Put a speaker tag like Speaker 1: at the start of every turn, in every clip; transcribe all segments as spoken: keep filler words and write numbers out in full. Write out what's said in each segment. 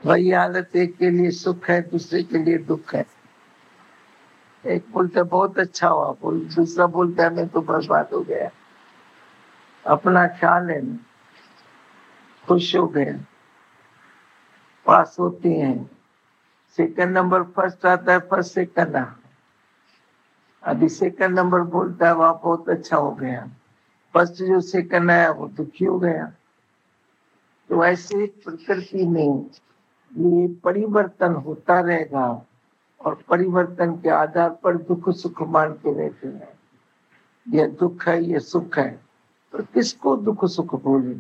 Speaker 1: वही हालत, एक के लिए सुख है दूसरे के लिए दुख है। एक बोलता बहुत अच्छा हुआ, बोल दूसरा बोलता है मैं तो बर्बाद हो गया। अपना ख्याल है ना, खुश हो गया, पास होते हैं, सेकंड नंबर फर्स्ट आता है, फर्स्ट सेकंड आता है। अभी सेकंड नंबर बोलता है वह बहुत अच्छा हो गया, फर्स्ट जो सेकंड आया वो दुखी हो गया। तो ऐसे प्रकृति में ये परिवर्तन होता रहेगा और परिवर्तन के आधार पर दुख सुख मानते रहते हैं। यह दुख है, यह सुख है, तो किसको दुख सुख बोले?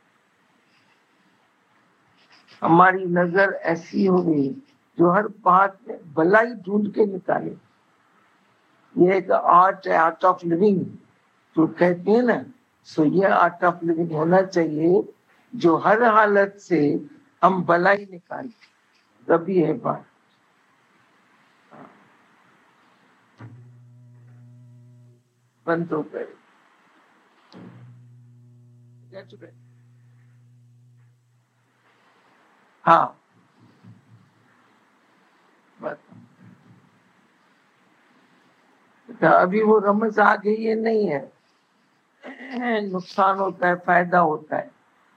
Speaker 1: हमारी नजर ऐसी होगी जो हर बात में भलाई ढूंढ के निकाले। ये एक आर्ट है, आर्ट ऑफ लिविंग जो कहते हैं ना, सो ये आर्ट ऑफ लिविंग होना चाहिए जो हर हालत से हम भलाई निकालें, तभी है बात। बंद हो गए, हाँ तो अभी वो रमज आ गई है, नहीं है, नुकसान होता है फायदा होता है।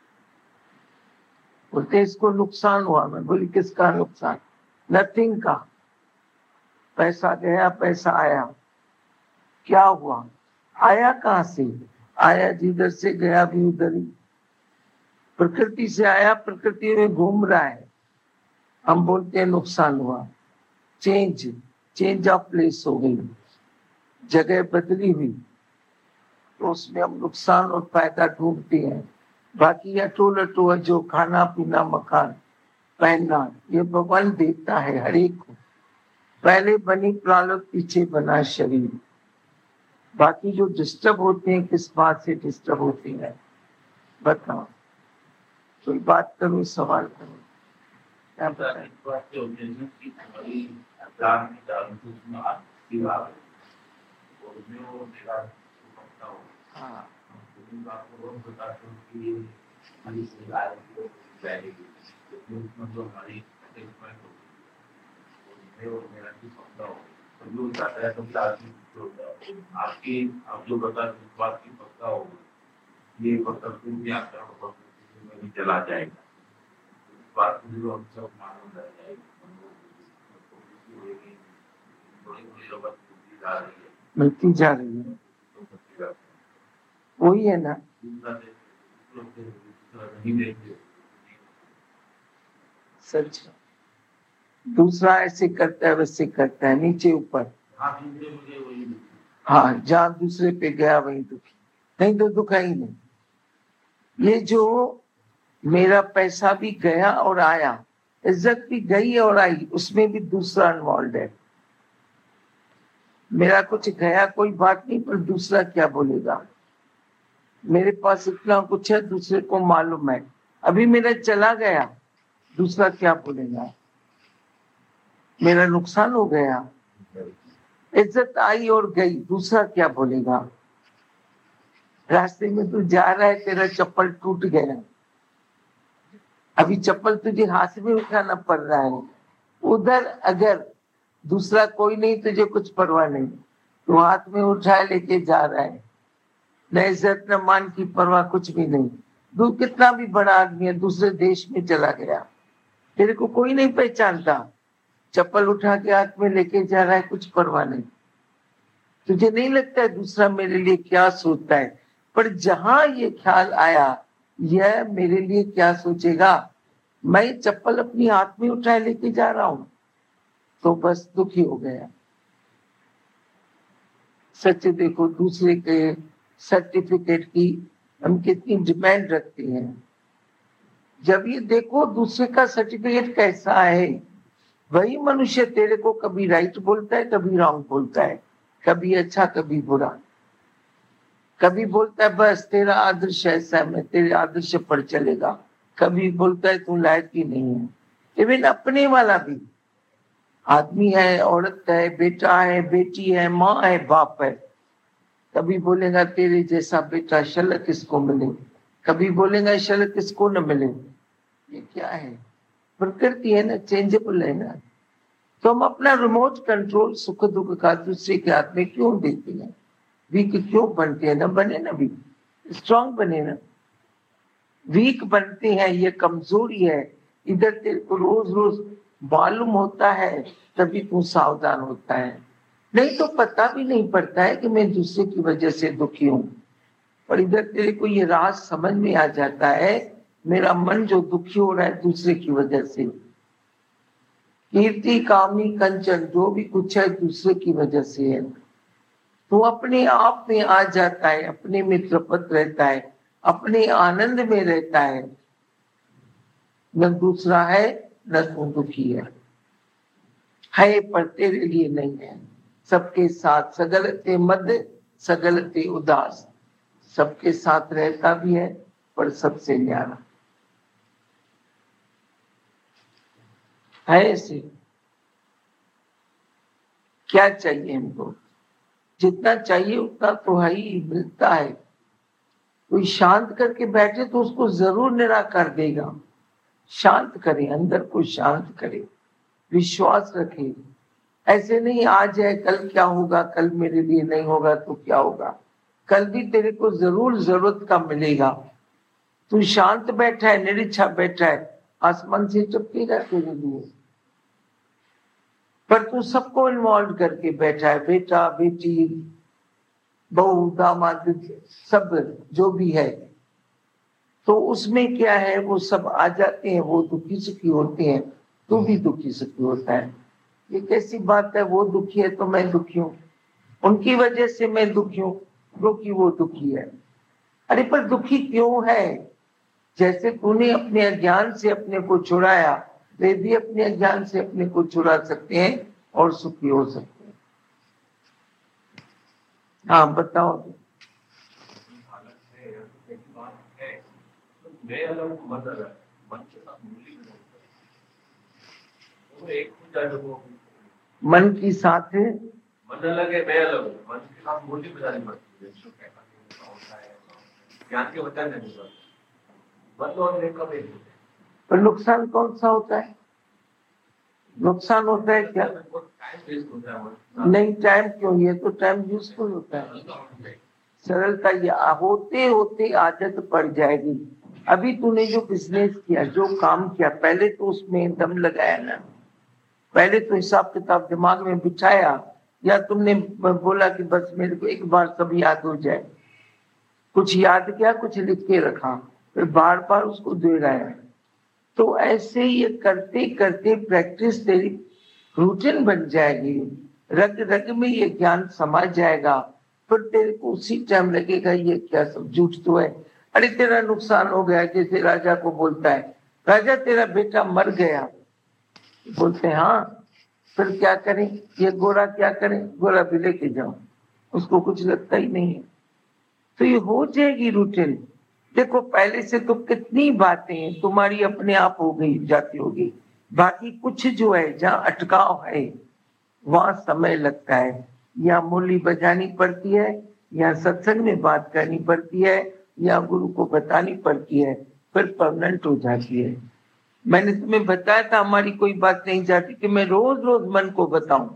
Speaker 1: बोलते इसको नुकसान हुआ, मैं बोली किसका नुकसान? नथिंग का। पैसा गया पैसा आया, क्या हुआ? आया कहाँ से? आया जिधर से गया भी उधर ही। प्रकृति से आया, प्रकृति में घूम रहा है, हम बोलते हैं नुकसान हुआ। चेंज चेंज ऑफ प्लेस हो गई, जगह बदली हुई, तो उसमें हम नुकसान और फायदा ढूंढते हैं। बाकी अटो लटो जो खाना पीना मकान पहनना ये भगवान देता है हर एक को। पहले बनी प्रारब्ध, पीछे बना शरीर। बाकी जो डिस्टर्ब होते हैं किस बात से डिस्टर्ब होते हैं बताओ? कोई बात करो, सवाल करो। क्या बताएं? हाँ
Speaker 2: आपकी आप जो बता बात की पक्का होगा, ये में चला जाएगा, बात जो हम सब मालूम रह जाएगी,
Speaker 1: मिलती जा रही है, वही है ना। सच, दूसरा ऐसे करता है वैसे करता है, नीचे ऊपर। हाँ, जहाँ दूसरे पे गया वही दुखी, नहीं तो दुखा ही नहीं। ये जो मेरा पैसा भी गया और आया, इज्जत भी गई और आई, उसमें भी दूसरा इन्वॉल्व है। मेरा कुछ गया कोई बात नहीं, पर दूसरा क्या बोलेगा? मेरे पास इतना कुछ है, दूसरे को मालूम है, अभी मेरा चला गया, दूसरा क्या बोलेगा? मेरा नुकसान हो गया, इज्जत आई और गई, दूसरा क्या बोलेगा? रास्ते में तू जा रहा है, तेरा चप्पल टूट गया, अभी चप्पल तुझे हाथ में उठाना पड़ रहा है। उधर अगर दूसरा कोई नहीं, तुझे कुछ परवाह नहीं, तू हाथ में उठाए लेके जा रहा है, न इज्जत न मान की परवाह, कुछ भी नहीं। तू कितना भी बड़ा आदमी है, दूसरे देश में चला गया, तेरे को कोई नहीं पहचानता, चप्पल उठा के हाथ में लेके जा रहा है, कुछ परवाह नहीं। तुझे नहीं लगता है दूसरा मेरे लिए क्या सोचता है? पर जहां ये ख्याल आया, यह मेरे लिए क्या सोचेगा, मैं चप्पल अपनी हाथ में उठाए लेके जा रहा हूं, तो बस दुखी हो गया। सच देखो, दूसरे के सर्टिफिकेट की हम कितनी डिमांड रखते हैं। जब ये देखो दूसरे का सर्टिफिकेट कैसा है, वही मनुष्य तेरे को कभी राइट बोलता है, कभी रॉन्ग बोलता है, कभी अच्छा कभी बुरा, कभी बोलता है बस तेरा आदर्श ऐसा है, मैं तेरे आदर्श पर चलेगा, कभी बोलता है तू लायक ही नहीं है। इवन अपने वाला भी, आदमी है, औरत है, बेटा है, बेटी है, माँ है, बाप है, कभी बोलेगा तेरे जैसा बेटा शलक किसको मिले, कभी बोलेगा शलक किसको न मिले। ये क्या है? प्रकृति है ना, चेंजेबल है ना। तो हम अपना रिमोट कंट्रोल सुख दुख का दूसरे के हाथ में क्यों देते हैं? वीक क्यों बनते हैं? ना बने ना वीक, स्ट्रांग बने ना। वीक बनते हैं, ये कमजोरी है। इधर तेरे को रोज रोज मालूम होता है तभी तू सावधान होता है, नहीं तो पता भी नहीं पड़ता है कि मैं दूसरे की वजह से दुखी हूं। पर इधर तेरे को ये राज समझ में आ जाता है, मेरा मन जो दुखी हो रहा है दूसरे की वजह से। कीर्ति कामी कंचन जो भी कुछ है दूसरे की वजह से है। तो अपने आप में आ जाता है, अपने में तृप्त रहता है, अपने आनंद में रहता है। न दूसरा है न तू दुखी है, है पर तेरे लिए नहीं है। सबके साथ सगलते मध्य सगलते उदास, सबके साथ रहता भी है पर सबसे न्यारा है। ऐसे क्या चाहिए हमको? जितना चाहिए उतना तो है ही, मिलता है। कोई शांत करके बैठे तो उसको जरूर निराकार देगा। शांत करे, अंदर को शांत करे, विश्वास रखे। ऐसे नहीं आ जाए कल क्या होगा, कल मेरे लिए नहीं होगा तो क्या होगा, कल भी तेरे को जरूर जरूरत का मिलेगा। तू शांत बैठा है, निरीक्षा बैठा है, आसमान से टपकेगा तेरे लिए। पर तू सबको इन्वॉल्व करके बैठा है, बेटा बेटी बहू दामाद सब जो भी है, तो उसमें क्या है, वो सब आ जाते हैं, वो दुखी सुखी होते हैं, तू भी दुखी सुखी होता है। ये कैसी बात है? वो दुखी है तो मैं दुखी हूँ, उनकी वजह से मैं दुखी हूँ क्योंकि वो दुखी है। अरे पर दुखी क्यों है? जैसे तूने अपने अज्ञान से अपने को छुड़ाया, वे भी अपने अज्ञान से अपने को छुड़ा सकते हैं और सुखी हो सकते हैं। हाँ बताओ।
Speaker 2: मैं अलग मन अलग, मन के साथ मूली में वो एक वो
Speaker 1: मन की साथ है,
Speaker 2: मन अलग है, मैं अलग हूँ। मन के साथ मूली बजानी पड़ती है, ज्ञान के वचन नहीं मन और एक का एक।
Speaker 1: पर नुकसान कौन सा होता है? नुकसान होता है क्या?
Speaker 2: टाइम वेस्ट होता है।
Speaker 1: नहीं, टाइम क्यों? ये तो टाइम यूजफुल होता है। सरलता ये होते होते आदत पड़ जाएगी। अभी तूने जो बिजनेस किया, जो काम किया, पहले तो उसमें दम लगाया ना, पहले तो हिसाब किताब दिमाग में बिठाया, या तुमने बोला कि बस मेरे को एक बार सब याद हो जाए? कुछ याद किया, कुछ लिख के रखा, फिर बार बार उसको दोहराया। तो ऐसे ये करते करते प्रैक्टिस तेरी रूटीन बन जाएगी, रग रग में ये ज्ञान समा जाएगा। फिर तेरे को उसी टाइम लगेगा ये क्या सब झूठ तो है। अरे तेरा नुकसान हो गया, जैसे राजा को बोलता है, राजा तेरा बेटा मर गया, बोलते हैं हाँ, फिर क्या करें? ये गोरा क्या करें? गोरा भी लेके जाओ, उसको कुछ लगता ही नहीं है। तो ये हो जाएगी रूटीन। देखो पहले से तो कितनी बातें तुम्हारी अपने आप हो गई जाती होगी, बाकी कुछ जो है जहाँ अटकाव है वहां समय लगता है, या मूली बजानी पड़ती है, या सत्संग में बात करनी पड़ती है, या गुरु को बतानी पड़ती है, फिर परमानेंट हो जाती है। मैंने तुम्हें बताया था हमारी कोई बात नहीं जाती कि मैं रोज रोज मन को बताऊं,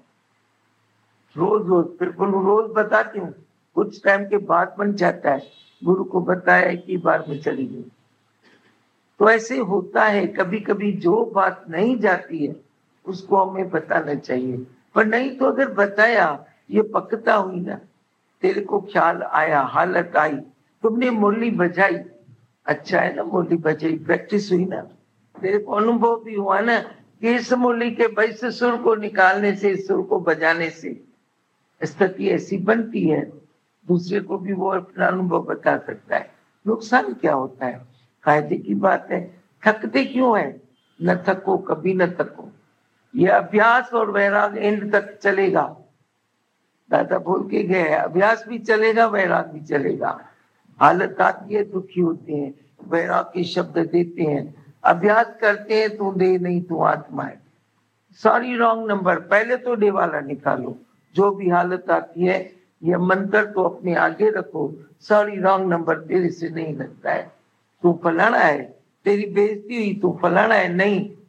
Speaker 1: रोज रोज, फिर रोज बताती हूँ, कुछ टाइम के बाद बन जाता है। गुरु को बताया एक ही बार में चली गई। तो ऐसे होता है, कभी कभी जो बात नहीं जाती है उसको हमें बताना चाहिए। पर नहीं तो अगर बताया, ये पक्का हुई ना, तेरे को ख्याल आया, हालत आई, तुमने मुरली बजाई, अच्छा है ना, मुरली बजाई, प्रैक्टिस हुई ना, तेरे को अनुभव भी हुआ ना कि इस मुरली के बैस सुर को निकालने से, इस सुर को बजाने से स्थिति ऐसी बनती है, दूसरे को भी वो अपना अनुभव बता सकता है। नुकसान क्या होता है? फायदे की बात है। थकते क्यों है? न थको, कभी न थको। ये अभ्यास और वैराग एंड तक चलेगा। दादा बोल के गए, अभ्यास भी चलेगा, वैराग भी चलेगा। हालत आती है, दुखी होते हैं, वैराग के शब्द देते हैं। अभ्यास करते हैं तू दे नहीं, तू आत्मा है। सॉरी रॉन्ग नंबर, पहले तो डे वाला निकालो। जो भी हालत आती है, ये मंत्र तो अपने आगे रखो, सॉरी रॉन्ग नंबर तेरे से नहीं लगता है, तू फलाना है, तेरी बेइज्जती हुई, तू फलाना है, नहीं,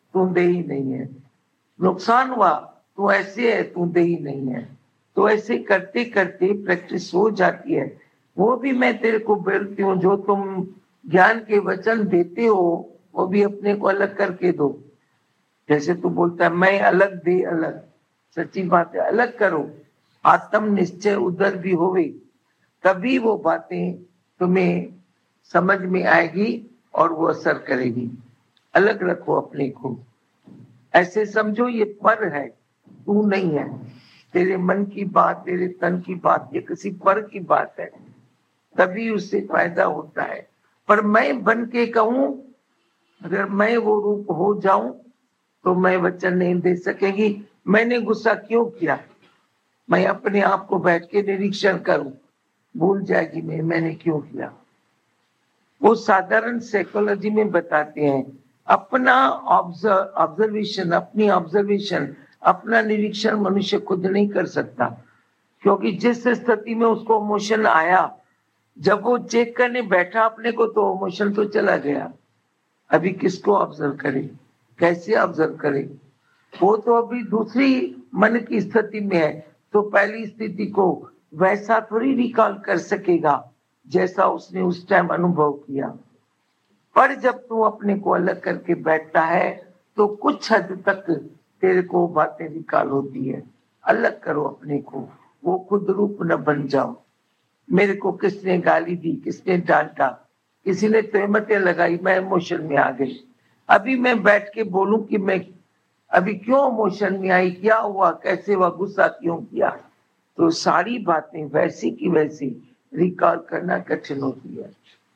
Speaker 1: तू दे ही नहीं है, नुकसान हुआ तू ऐसे है, तू दे ही नहीं है। तो ऐसे करते करते प्रैक्टिस हो जाती है। वो भी मैं तेरे को बोलती हूँ, जो तुम ज्ञान के वचन देते हो वो भी अपने को अलग करके दो। जैसे तू बोलता है मैं अलग दे अलग, सच्ची बात है, अलग करो, आत्म निश्चय उधर भी होवे, तभी वो बातें तुम्हें समझ में आएगी और वो असर करेगी। अलग रखो अपने को, ऐसे समझो ये पर है, तू नहीं है। तेरे मन की बात, तेरे तन की बात, ये किसी पर की बात है, तभी उससे फायदा होता है। पर मैं बन के कहूं, अगर मैं वो रूप हो जाऊं तो मैं वचन नहीं दे सकेगी। मैंने गुस्सा क्यों किया, मैं अपने आप को बैठ के निरीक्षण करूं, भूल जाएगी मैं मैंने क्यों किया। वो साधारण साइकोलॉजी में बताते हैं, अपना ऑब्जर्वेशन, अपनी ऑब्जर्वेशन, अपना निरीक्षण मनुष्य खुद नहीं कर सकता, क्योंकि जिस स्थिति में उसको इमोशन आया, जब वो चेक करने बैठा अपने को तो इमोशन तो चला गया। अभी किसको ऑब्जर्व करे, कैसे ऑब्जर्व करे? वो तो अभी दूसरी मन की स्थिति में है, तो पहली स्थिति को वैसा थोड़ी रिकॉल कर सकेगा जैसा उसने उस टाइम अनुभव किया। पर जब तू अपने को अलग करके बैठता है तो कुछ हद तक तेरे को बातें रिकॉल होती है। अलग करो अपने को, वो खुद रूप न बन जाओ। मेरे को किसने गाली दी, किसने डांटा, किसी ने तहमतें लगाई, मैं इमोशन में आ गई। अभी मैं बैठ के बोलूं कि मैं अभी क्यों इमोशन में आई, क्या हुआ, कैसे हुआ, गुस्सा क्यों किया, तो सारी बातें वैसी की वैसी रिकॉल करना कठिन होती है।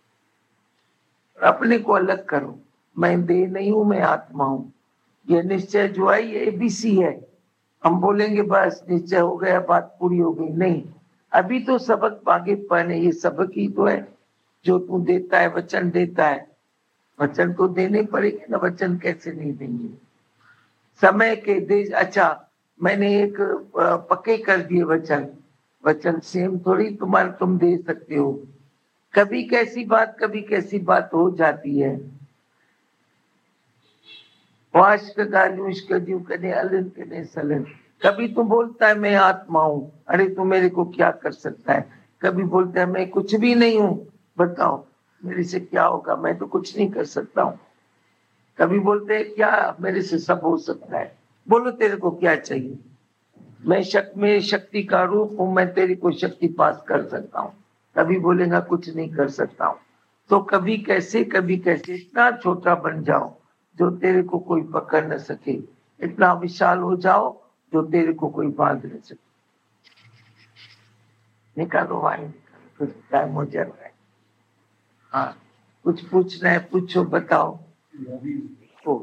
Speaker 1: अपने को अलग करो, मैं देह नहीं हूं, मैं आत्मा हूं। ये निश्चय जो है ये एबीसी है। हम बोलेंगे बस निश्चय हो गया, बात पूरी हो गई, नहीं, अभी तो सबक आगे पढ़ने, ये सबक ही तो है जो तू देता है, वचन देता है। वचन तो देने पड़ेंगे ना, वचन कैसे नहीं देंगे? समय के देश, अच्छा मैंने एक पक्के कर दिए वचन, वचन सेम थोड़ी तुम्हारे तुम दे सकते हो। कभी कैसी बात, कभी कैसी बात हो जाती है। कभी तू बोलता है मैं आत्मा हूं, अरे तू मेरे को क्या कर सकता है? कभी बोलता है मैं कुछ भी नहीं हूं, बताओ मेरे से क्या होगा, मैं तो कुछ नहीं कर सकता हूँ। कभी बोलते हैं क्या मेरे से सब हो सकता है, बोलो तेरे को क्या चाहिए? मैं शक्ति में शक्ति का रूप हूं, मैं तेरी को शक्ति पास कर सकता हूँ। कभी बोलेगा कुछ नहीं कर सकता हूँ। तो कभी कैसे कभी कैसे इतना छोटा बन जाओ जो तेरे को कोई पकड़ न सके, इतना विशाल हो जाओ जो तेरे को कोई बांध न सके। निकालो वाणी, कुछ टाइम हो जा रहा है। हाँ, कुछ पूछना है पूछो, बताओ। तो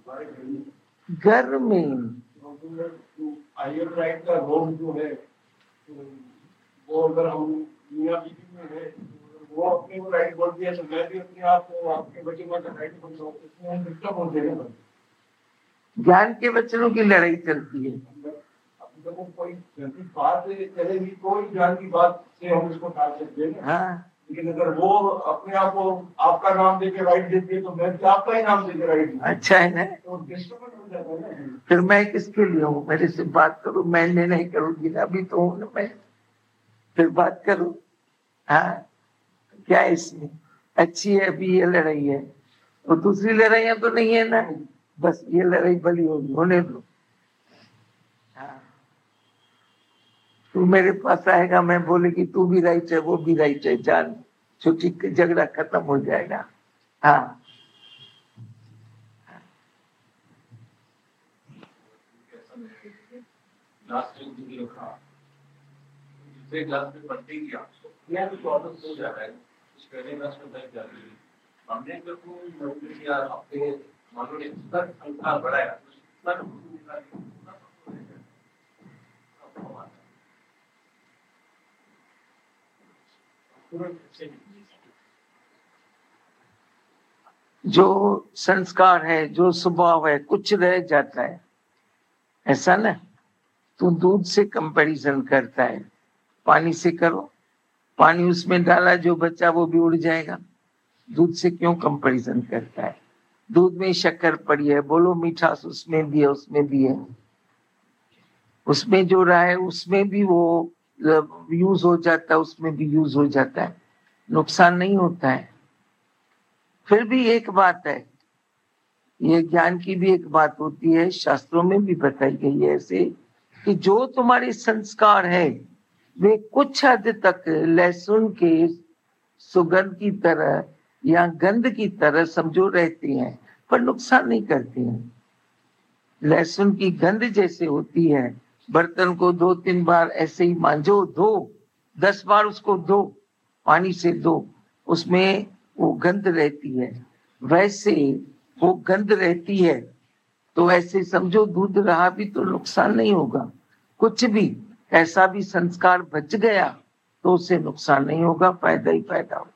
Speaker 1: घर में
Speaker 3: हायर राइट का रोल जो है, वो अगर हम दुनिया बीवी में है, वो अपने को राइट बोल दिया तो मैं भी अपने आप को आपके बच्चे का राइट बोल रहा हूँ, इसमें हम डिस्टर्ब हो जाएगा।
Speaker 1: ज्ञान के वचनों की लड़ाई चलती है।
Speaker 3: अब जब कोई बात चलेगी तो ज्ञान की बात से हम उसको टाल सकते हैं।
Speaker 1: हाँ,
Speaker 3: लेकिन अगर वो अपने आप को आपका नाम देके राइट देती है तो मैं भी आपका ही नाम देके राइट।
Speaker 1: अच्छा है ना,
Speaker 3: तो डिस्टर्ब हो जाता है ना।
Speaker 1: फिर मैं किसके लिए हूँ? मेरे से बात करो, मैंने नहीं करूंगी ना, अभी तो हूँ ना मैं, फिर बात करो। हाँ, क्या इसमें अच्छी है? अभी ये लड़ाई है, तो दूसरी लड़ाइयां तो नहीं है ना, बस ये लड़ाई भली होगी, होने दो। हाँ, तू मेरे पास आएगा, मैं बोलेगी तू भी राइट है, वो भी राइट है, जान छुट्टी, झगड़ा खत्म हो जाएगा। हाँ,
Speaker 2: लास्ट में भी रखा, दूसरे क्लास में पढ़ते किया, यह भी प्रॉब्लम हो जा रहा है। कुछ पहले क्लास में तक जाती है, हमने जब को नोटिस किया आपके मानो ने तक संख्या बढ़ाया, तक
Speaker 1: जो संस्कार है, जो स्वभाव है, कुछ रह जाता है, ऐसा ना। तू दूध से कंपैरिजन करता है, पानी से करो, पानी उसमें डाला, जो बचा वो भी उड़ जाएगा। दूध से क्यों कंपैरिजन करता है? दूध में शक्कर पड़ी है, बोलो मिठास उसमें भी है, उसमें भी है, उसमें जो रहा है उसमें भी वो यूज हो जाता है, उसमें भी यूज हो जाता है, नुकसान नहीं होता है। फिर भी एक बात है, ये ज्ञान की भी एक बात होती है, शास्त्रों में भी बताई गई है ऐसे, कि जो तुम्हारे संस्कार है वे कुछ हद तक लहसुन के सुगंध की तरह या गंध की तरह समझो रहती हैं, पर नुकसान नहीं करती हैं। लहसुन की गंध जैसे होती है, बर्तन को दो तीन बार ऐसे ही मांजो, धो, दस बार उसको धो, पानी से धो, उसमें वो गंध रहती है, वैसे वो गंध रहती है। तो ऐसे समझो दूध रहा भी तो नुकसान नहीं होगा, कुछ भी ऐसा भी संस्कार बच गया तो उससे नुकसान नहीं होगा, फायदा ही फायदा होगा।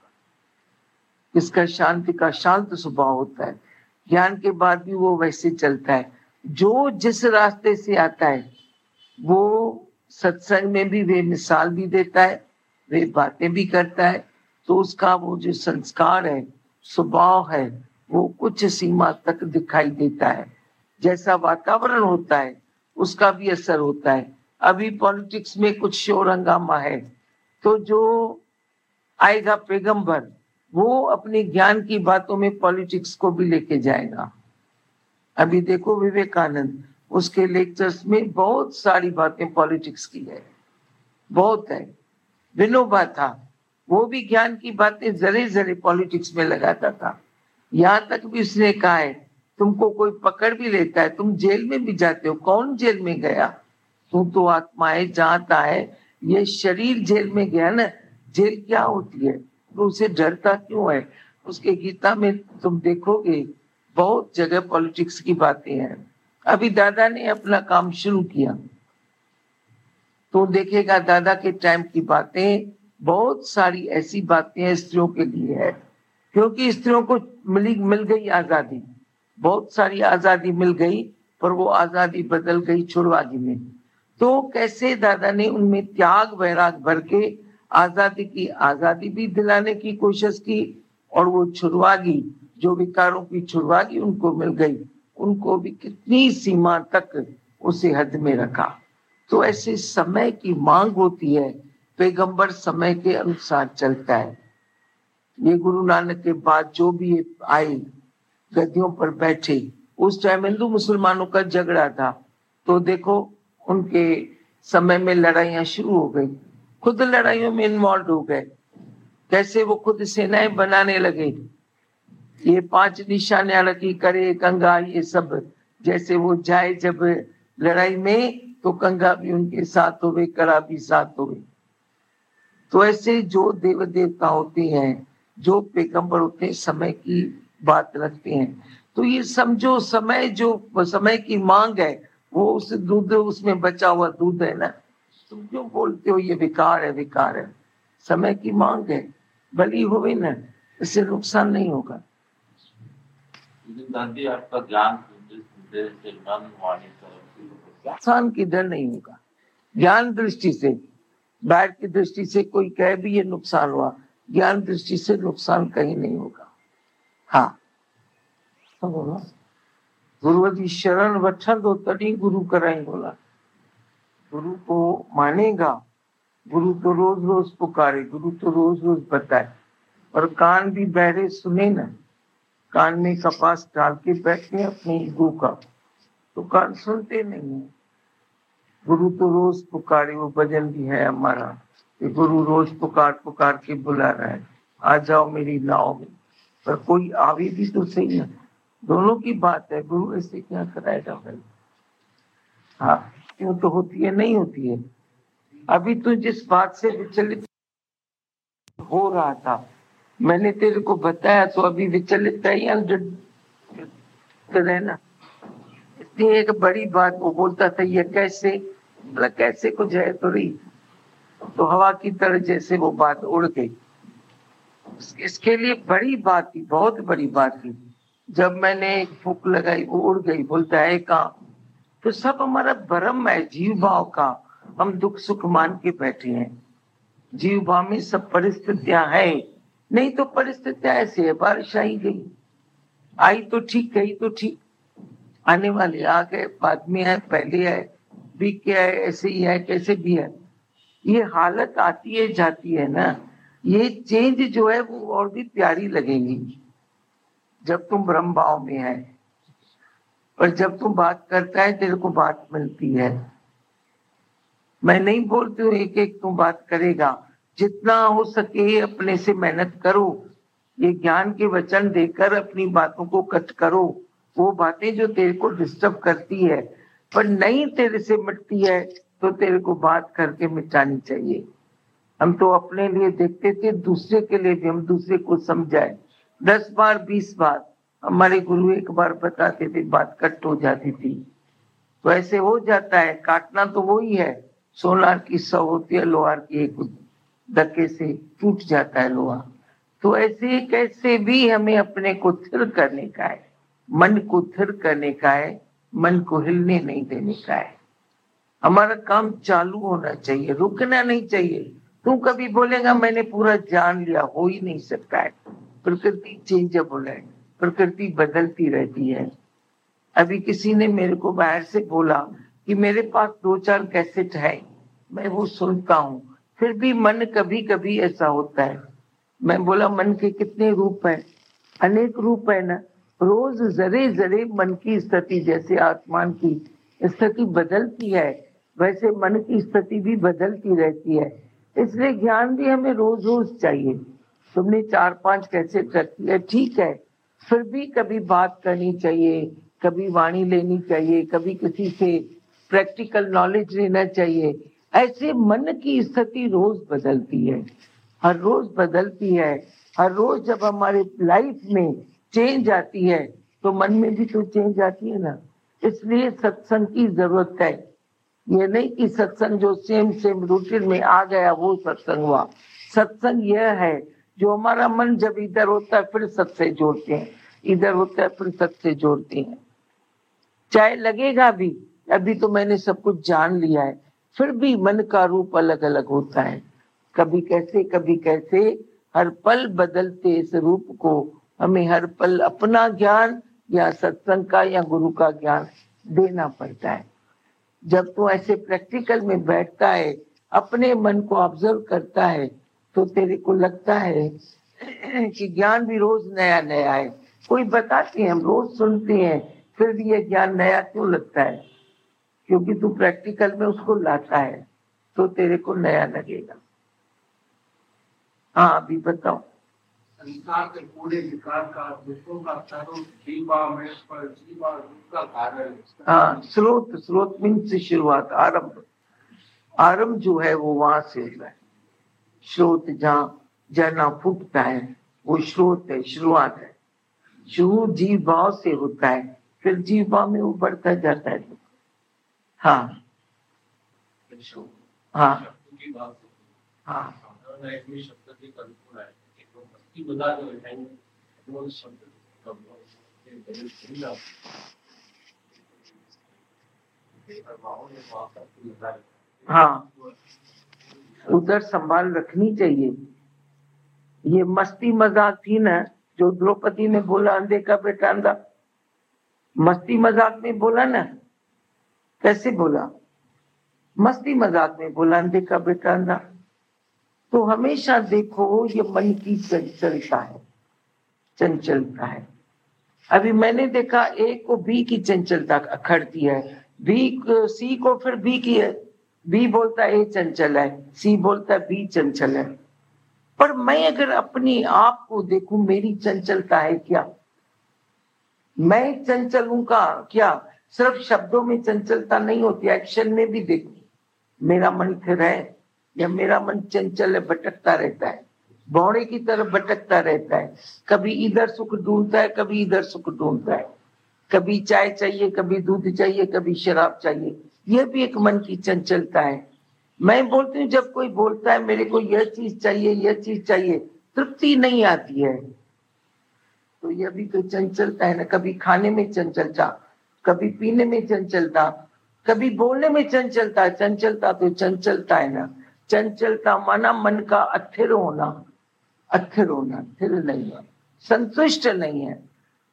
Speaker 1: इसका शांति का शांत स्वभाव होता है। ज्ञान के बाद भी वो वैसे चलता है। जो जिस रास्ते से आता है वो सत्संग में भी वे मिसाल भी देता है, वे बातें भी करता है, तो उसका वो जो संस्कार है, स्वभाव है, वो कुछ सीमा तक दिखाई देता है। जैसा वातावरण होता है उसका भी असर होता है। अभी पॉलिटिक्स में कुछ शोर हंगामा है, तो जो आएगा पैगंबर वो अपने ज्ञान की बातों में पॉलिटिक्स को भी लेके जाएगा। अभी देखो विवेकानंद, उसके लेक्चर्स में बहुत सारी बातें पॉलिटिक्स की है, बहुत है। विनोबा था, वो भी ज्ञान की बातें जरे जरे पॉलिटिक्स में लगाता था। यहाँ तक भी उसने कहा है, तुमको कोई पकड़ भी लेता है, तुम जेल में भी जाते हो, कौन जेल में गया? तू तो आत्माएं जानता है, ये शरीर जेल में गया ना। जेल क्या होती है, तो उसे डरता क्यों है? उसके गीता में तुम देखोगे बहुत जगह पॉलिटिक्स की बातें हैं। अभी दादा ने अपना काम शुरू किया तो देखेगा दादा के टाइम की बातें, बहुत सारी ऐसी बातें स्त्रियों के लिए है, क्योंकि स्त्रियों को मिली मिल गई आजादी, बहुत सारी आजादी मिल गई, पर वो आजादी बदल गई छुड़वागी में। तो कैसे दादा ने उनमें त्याग वैराग भर के आजादी की आजादी भी दिलाने की कोशिश की, और वो छुड़वागी जो विकारों की छुड़वागी उनको मिल गई, उनको भी कितनी सीमा तक उसे हद में रखा। तो ऐसे समय की मांग होती है, पैगंबर समय के अनुसार चलता है। ये गुरु नानक के बाद जो भी आए गद्दियों पर बैठे, उस टाइम हिंदू मुसलमानों का झगड़ा था, तो देखो उनके समय में लड़ाइयां शुरू हो गई, खुद लड़ाइयों में इन्वॉल्व हो गए, कैसे वो खुद सेनाएं बनाने लगे, ये पांच निशानियां रखी, करे कंगा, ये सब, जैसे वो जाए जब लड़ाई में तो कंगा भी उनके साथ होवे, कड़ा भी साथ होवे। तो ऐसे जो देव देवता होते हैं, जो पैगंबर होते हैं, समय की बात रखते हैं। तो ये समझो समय, जो समय की मांग है, वो उस दूध, उसमें बचा हुआ दूध है ना। तुम क्यों बोलते हो ये विकार है, विकार है? समय की मांग है, बली होवे ना, इससे नुकसान नहीं होगा।
Speaker 2: आपका ज्ञान
Speaker 1: नुकसान की डर नहीं होगा। ज्ञान दृष्टि से, बाहर की दृष्टि से कोई कहे भी ये नुकसान हुआ, ज्ञान दृष्टि से नुकसान कहीं नहीं होगा। हाँ, गुरुवती शरण वठन दो तड़ी गुरु कराई बोला। गुरु को मानेगा, गुरु तो रोज रोज पुकारे, गुरु तो रोज रोज बताए, और कान भी बहरे सुने ना, कान में कपास डाल के बैठे अपने ईगो का, तो कान सुनते नहीं है। गुरु तो रोज पुकारे, वो भजन भी है हमारा, कि गुरु रोज पुकार पुकार के बुला रहा है, आ जाओ मेरी नाव में, पर कोई आवे भी तो सही है। दोनों की बात है, गुरु ऐसे क्या कराएगा भाई? हाँ, क्यों तो होती है, नहीं होती है। अभी तू जिस बात से विचलित हो रहा था, मैंने तेरे को बताया, तो अभी विचलित है या रहना? इतनी एक बड़ी बात वो बोलता था, ये कैसे, मतलब कैसे कुछ है तो रही, तो हवा की तरह जैसे वो बात उड़ गई। इसके लिए बड़ी बात थी, बहुत बड़ी बात थी। जब मैंने एक फूक लगाई, वो उड़ गई, बोलता है कहाँ? तो सब हमारा भ्रम है जीव भाव का, हम दुख सुख मान के बैठे हैं। जीव भाव में सब परिस्थितियां है, नहीं तो परिस्थितियां ऐसी है, बारिश आई गई, आई तो ठीक, गई तो ठीक, आने वाले आ गए, बाद में आए, पहले आए, भी क्या है, ऐसे ही है, कैसे भी है। ये हालत आती है जाती है ना, ये चेंज जो है वो और भी प्यारी लगेगी जब तुम ब्रह्म भाव में है। और जब तुम बात करता है तेरे को बात मिलती है। मैं नहीं बोलती हूँ एक एक तुम बात करेगा, जितना हो सके अपने से मेहनत करो, ये ज्ञान के वचन देकर अपनी बातों को कट करो। वो बातें जो तेरे को डिस्टर्ब करती है पर नहीं तेरे से मिटती है तो तेरे को बात करके मिटानी चाहिए। हम तो अपने लिए देखते थे, दूसरे के लिए भी हम दूसरे को समझाए, दस बार बीस बार हमारे गुरु एक बार बताते थे, बात कट हो जाती थी। तो ऐसे हो जाता है, काटना तो वही है, सोनार की सौ होती है, लोहार की एक धक्के से टूट जाता है लोहा। तो ऐसे कैसे भी हमें अपने को थिर करने का है, मन को थिर करने का है, मन को हिलने नहीं देने का है। हमारा काम चालू होना चाहिए, रुकना नहीं चाहिए। तू कभी बोलेगा मैंने पूरा जान लिया, हो ही नहीं सकता है। प्रकृति चेंजेबल है, प्रकृति बदलती रहती है। अभी किसी ने मेरे को बाहर से बोला कि मेरे पास दो चार कैसेट है, मैं वो सुनता हूँ, फिर भी मन कभी कभी ऐसा होता है। मैं बोला मन के कितने रूप है, अनेक रूप है ना। रोज जरे जरे मन की स्थिति, जैसे आसमान की स्थिति बदलती है वैसे मन की स्थिति भी बदलती रहती है। इसलिए ज्ञान भी हमें रोज रोज चाहिए। तुमने चार पांच कैसेट रखी है, ठीक है, फिर भी कभी बात करनी चाहिए, कभी वाणी लेनी चाहिए, कभी किसी से प्रैक्टिकल नॉलेज लेना चाहिए। ऐसे मन की स्थिति रोज बदलती है, हर रोज बदलती है। हर रोज जब हमारे लाइफ में चेंज आती है तो मन में भी तो चेंज आती है ना। इसलिए सत्संग की जरूरत है। ये नहीं कि सत्संग जो सेम सेम रूटीन में आ गया वो सत्संग हुआ। सत्संग यह है जो हमारा मन जब इधर होता है फिर सत से जोड़ते हैं, इधर होता है फिर सत से जोड़ते हैं। चाहे लगेगा भी अभी तो मैंने सब कुछ जान लिया है, फिर भी मन का रूप अलग अलग होता है, कभी कैसे कभी कैसे। हर पल बदलते इस रूप को हमें हर पल अपना ज्ञान या सत्संग का या गुरु का ज्ञान देना पड़ता है। जब तू ऐसे प्रैक्टिकल में बैठता है, अपने मन को ऑब्जर्व करता है, तो तेरे को लगता है कि ज्ञान भी रोज नया नया है। कोई बताते हैं, हम रोज सुनते हैं, फिर भी ये ज्ञान नया क्यों लगता है? क्योंकि तू प्रैक्टिकल में उसको लाता है तो तेरे को नया लगेगा। हाँ अभी बताओ।
Speaker 3: संसार के पूरे विकार का, दुखों का चारों जीवा में पर जीवा दुख का कारण।
Speaker 1: हाँ, स्रोत, स्रोत मीन्स शुरुआत, आरंभ। आरंभ जो है वो वहां से होता है। स्रोत जहाँ झरना फूटता है वो स्रोत है, शुरुआत है। शुरू जीव भाव से होता है, फिर जीव भाव में वो बढ़ता जाता है। हाँ हाँ हाँ हाँ, उधर संभाल रखनी चाहिए। ये मस्ती मजाक थी ना जो द्रौपदी ने बोला अंधे का बेटा अंधा, मस्ती मजाक में बोला ना, कैसे बोला? मस्ती मजाक में बोला अंधे का बेटा अंधा। तो हमेशा देखो ये मन की चंचलता है, चंचलता है। अभी मैंने देखा ए को बी की चंचलता अखड़ती है, बी सी को फिर बी की है, बी बोलता है ए चंचल है, सी बोलता है बी चंचल है। पर मैं अगर अपनी आप को देखूं, मेरी चंचलता है क्या? मैं चंचल हूं का क्या? सिर्फ शब्दों में चंचलता नहीं होती, एक्शन में भी देखो। मेरा मन फिर है या मेरा मन चंचल है, भटकता रहता है, भौड़े की तरफ भटकता रहता है। कभी इधर सुख ढूंढता है, कभी इधर सुख ढूंढता है, कभी चाय चाहिए, कभी दूध चाहिए, कभी शराब चाहिए। यह भी एक मन की चंचलता है। मैं बोलती हूँ जब कोई बोलता है मेरे को यह चीज चाहिए, यह चीज चाहिए, तृप्ति नहीं आती है, तो यह भी तो चंचलता है ना। कभी खाने में चंचलता, कभी पीने में चंचलता, कभी बोलने में चंचलता। चंचलता तो चंचलता है ना। चंचलता माना मन का अस्थिर होना, अस्थिर होना, स्थिर नहीं है, संतुष्ट नहीं है।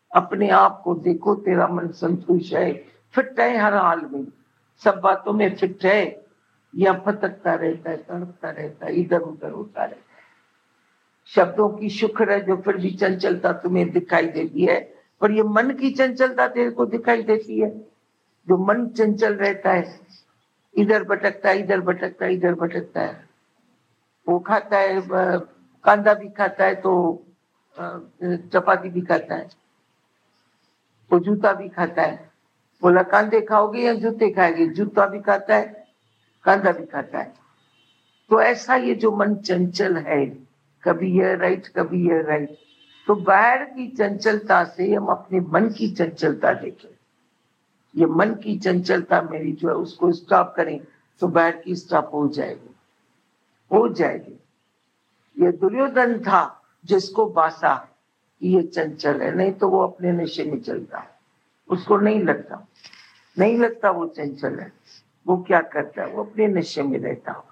Speaker 1: अपने आप को देखो, तेरा मन संतुष्ट है, फिट है, हर हाल में सब बातों में फिट है, या फटकता रहता है, तड़पता रहता है, इधर उधर होता रहता है। शब्दों की शुक्र है जो फिर भी चंचलता तुम्हें दिखाई देती है, पर ये मन की चंचलता तेरे को दिखाई देती है। जो मन चंचल रहता है, इधर भटकता है, इधर भटकता है, इधर भटकता है। वो खाता है, कांदा भी खाता है तो चपाती भी खाता है, वो जूता भी खाता है। बोला कांदे खाओगे या जूते खाएंगे? जूता भी खाता है, कांदा भी खाता है। तो ऐसा ये जो मन चंचल है, कभी ये राइट कभी ये राइट, तो बाहर की चंचलता से हम अपने मन की चंचलता देखें। ये मन की चंचलता मेरी जो है उसको स्टॉप करें तो बाहर की स्टॉप हो जाएगी, हो जाएगी। ये दुर्योधन था जिसको बासा ये चंचल है, नहीं तो वो अपने नशे में चलता, उसको नहीं लगता, नहीं लगता वो चंचल है। वो क्या करता है, वो अपने नशे में रहता है।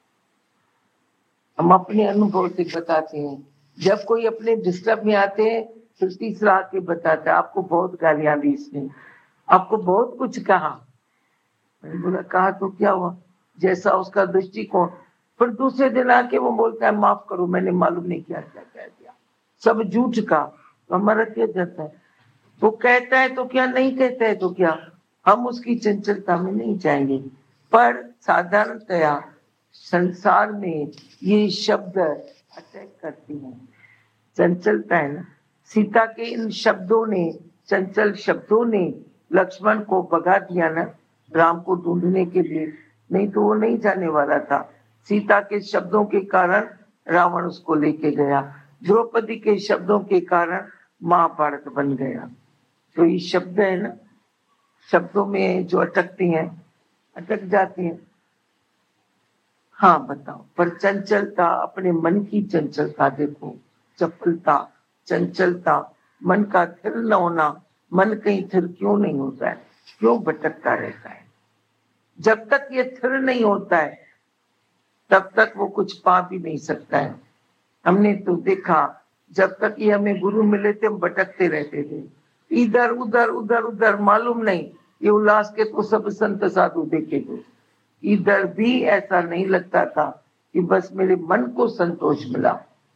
Speaker 1: हम अपने अनुभव से बताते हैं, जब कोई अपने डिस्टर्ब में आते हैं फिर तीसरा आके बताता है आपको बहुत गालियां दी इसने, आपको बहुत कुछ कहा। मैंने बोला कहा तो क्या हुआ, जैसा उसका दृष्टिकोण। फिर दूसरे दिन आके वो बोलता है माफ करो मैंने मालूम नहीं किया, क्या कह दिया, सब झूठ का। तो हमारा क्या जाता है, वो कहता है तो क्या, नहीं कहता है तो क्या, हम उसकी चंचलता में नहीं जाएंगे। पर साधारणतया संसार में ये शब्द अटैक करती हैं, चंचलता है ना। सीता के इन शब्दों ने, चंचल शब्दों ने लक्ष्मण को भगा दिया ना राम को ढूंढने के लिए, नहीं तो वो नहीं जाने वाला था। सीता के शब्दों के कारण रावण उसको लेके गया, द्रौपदी के शब्दों के कारण महाभारत बन गया। तो ये शब्द है ना, शब्दों में जो अटकती हैं, अटक जाती हैं। हाँ बताओ, पर चंचलता, अपने मन की चंचलता देखो, चपलता, चंचलता, मन का थिर न होना। मन कहीं थिर क्यों नहीं होता है, क्यों भटकता रहता है? जब तक ये थिर नहीं होता है तब तक वो कुछ पा भी नहीं सकता है। हमने तो देखा, जब तक ये हमें गुरु मिले थे हम भटकते रहते थे, इधर उधर उधर उधर, मालूम नहीं ये उल्लास के तो सब संत साधु देखे थे, इधर भी ऐसा नहीं लगता था कि बस मेरे मन को संतोष मिला।